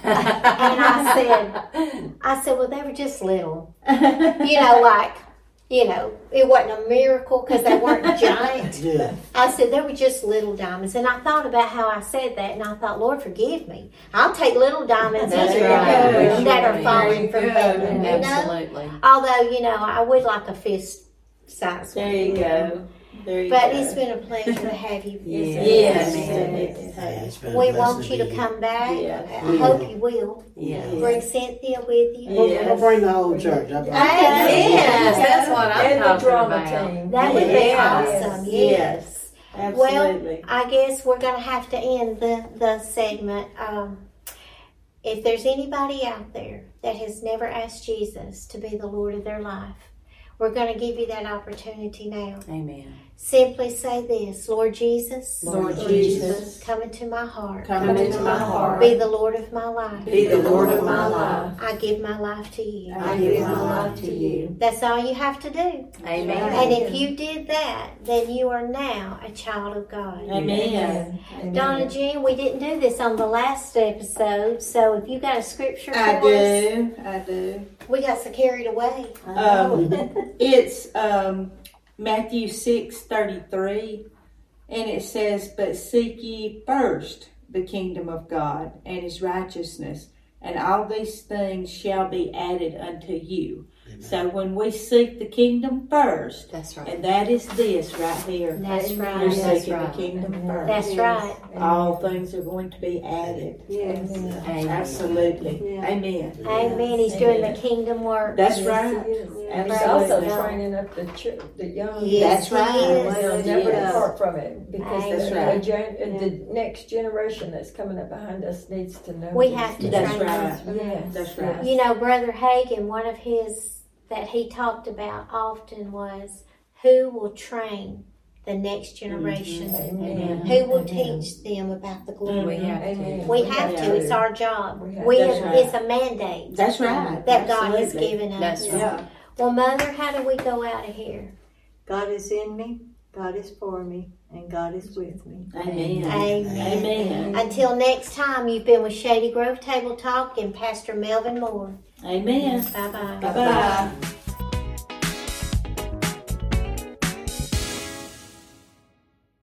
I said, I said, well, they were just little. You know, like, you know, it wasn't a miracle because they weren't giant. Yeah. I said, they were just little diamonds. And I thought about how I said that, and I thought, Lord, forgive me. I'll take little diamonds That's either right. way that are Very falling from good. heaven, you know? Absolutely. Although, you know, I would like a fist size one. There you go. There you But go. it's been a pleasure to have you visit. Yes. Amen. Yeah, it's been a We blessing want you be to here. come back. Yes. I hope you will. Yeah. Bring Cynthia with you. We'll, Yes. we'll bring the whole church. I Yes. Yes, that's what I'm And the talking drama about. team. That would be Yes. awesome. Yes. Yes. Well, Absolutely. I guess we're going to have to end the, the segment. Um, if there's anybody out there that has never asked Jesus to be the Lord of their life, we're going to give you that opportunity now. Amen. Simply say this: Lord Jesus, Lord Jesus, come into my heart. come into my heart. Be the Lord of my life. Be the Lord of my life. I give my life to you. I give my life to you. That's all you have to do. Amen. And if you did that, then you are now a child of God. Amen. Amen. Donna Jean, we didn't do this on the last episode, so if you got a scripture for I us, do. I do. we got so carried away. Um, it's um, Matthew six thirty-three, and it says, "But seek ye first the kingdom of God and his righteousness, and all these things shall be added unto you." Amen. So when we seek the kingdom first, That's right. and that is this right here, That's you're right. That's seeking right. the kingdom first. That's right. All things are going to be added. Yes. Amen. Absolutely. Yeah. Amen. Amen. He's doing Amen. the kingdom work. That's Yes, right. he is. And he's Absolutely. also training up the ch- the young. Yes, That's right. he is. They'll never Yes. depart from it because That's the, right. the, gen- the next generation that's coming up behind us needs to know. We this. have to That's train right. them. Yes. That's right. You know, Brother Hagin, one of his that he talked about often was who will train the next generation. Amen. Who will Amen. teach them about the We glory? have Amen. to. We have Yeah. to. It's our job. We have We to. That's have, right. it's a mandate That's right. that God has Absolutely. given us. That's right. Yeah. Well, Mother, how do we go out of here? God is in me, God is for me, and God is with me. Amen. Amen. Amen. Until next time, you've been with Shady Grove Table Talk and Pastor Melvin Moore. Amen. Bye bye. Bye bye.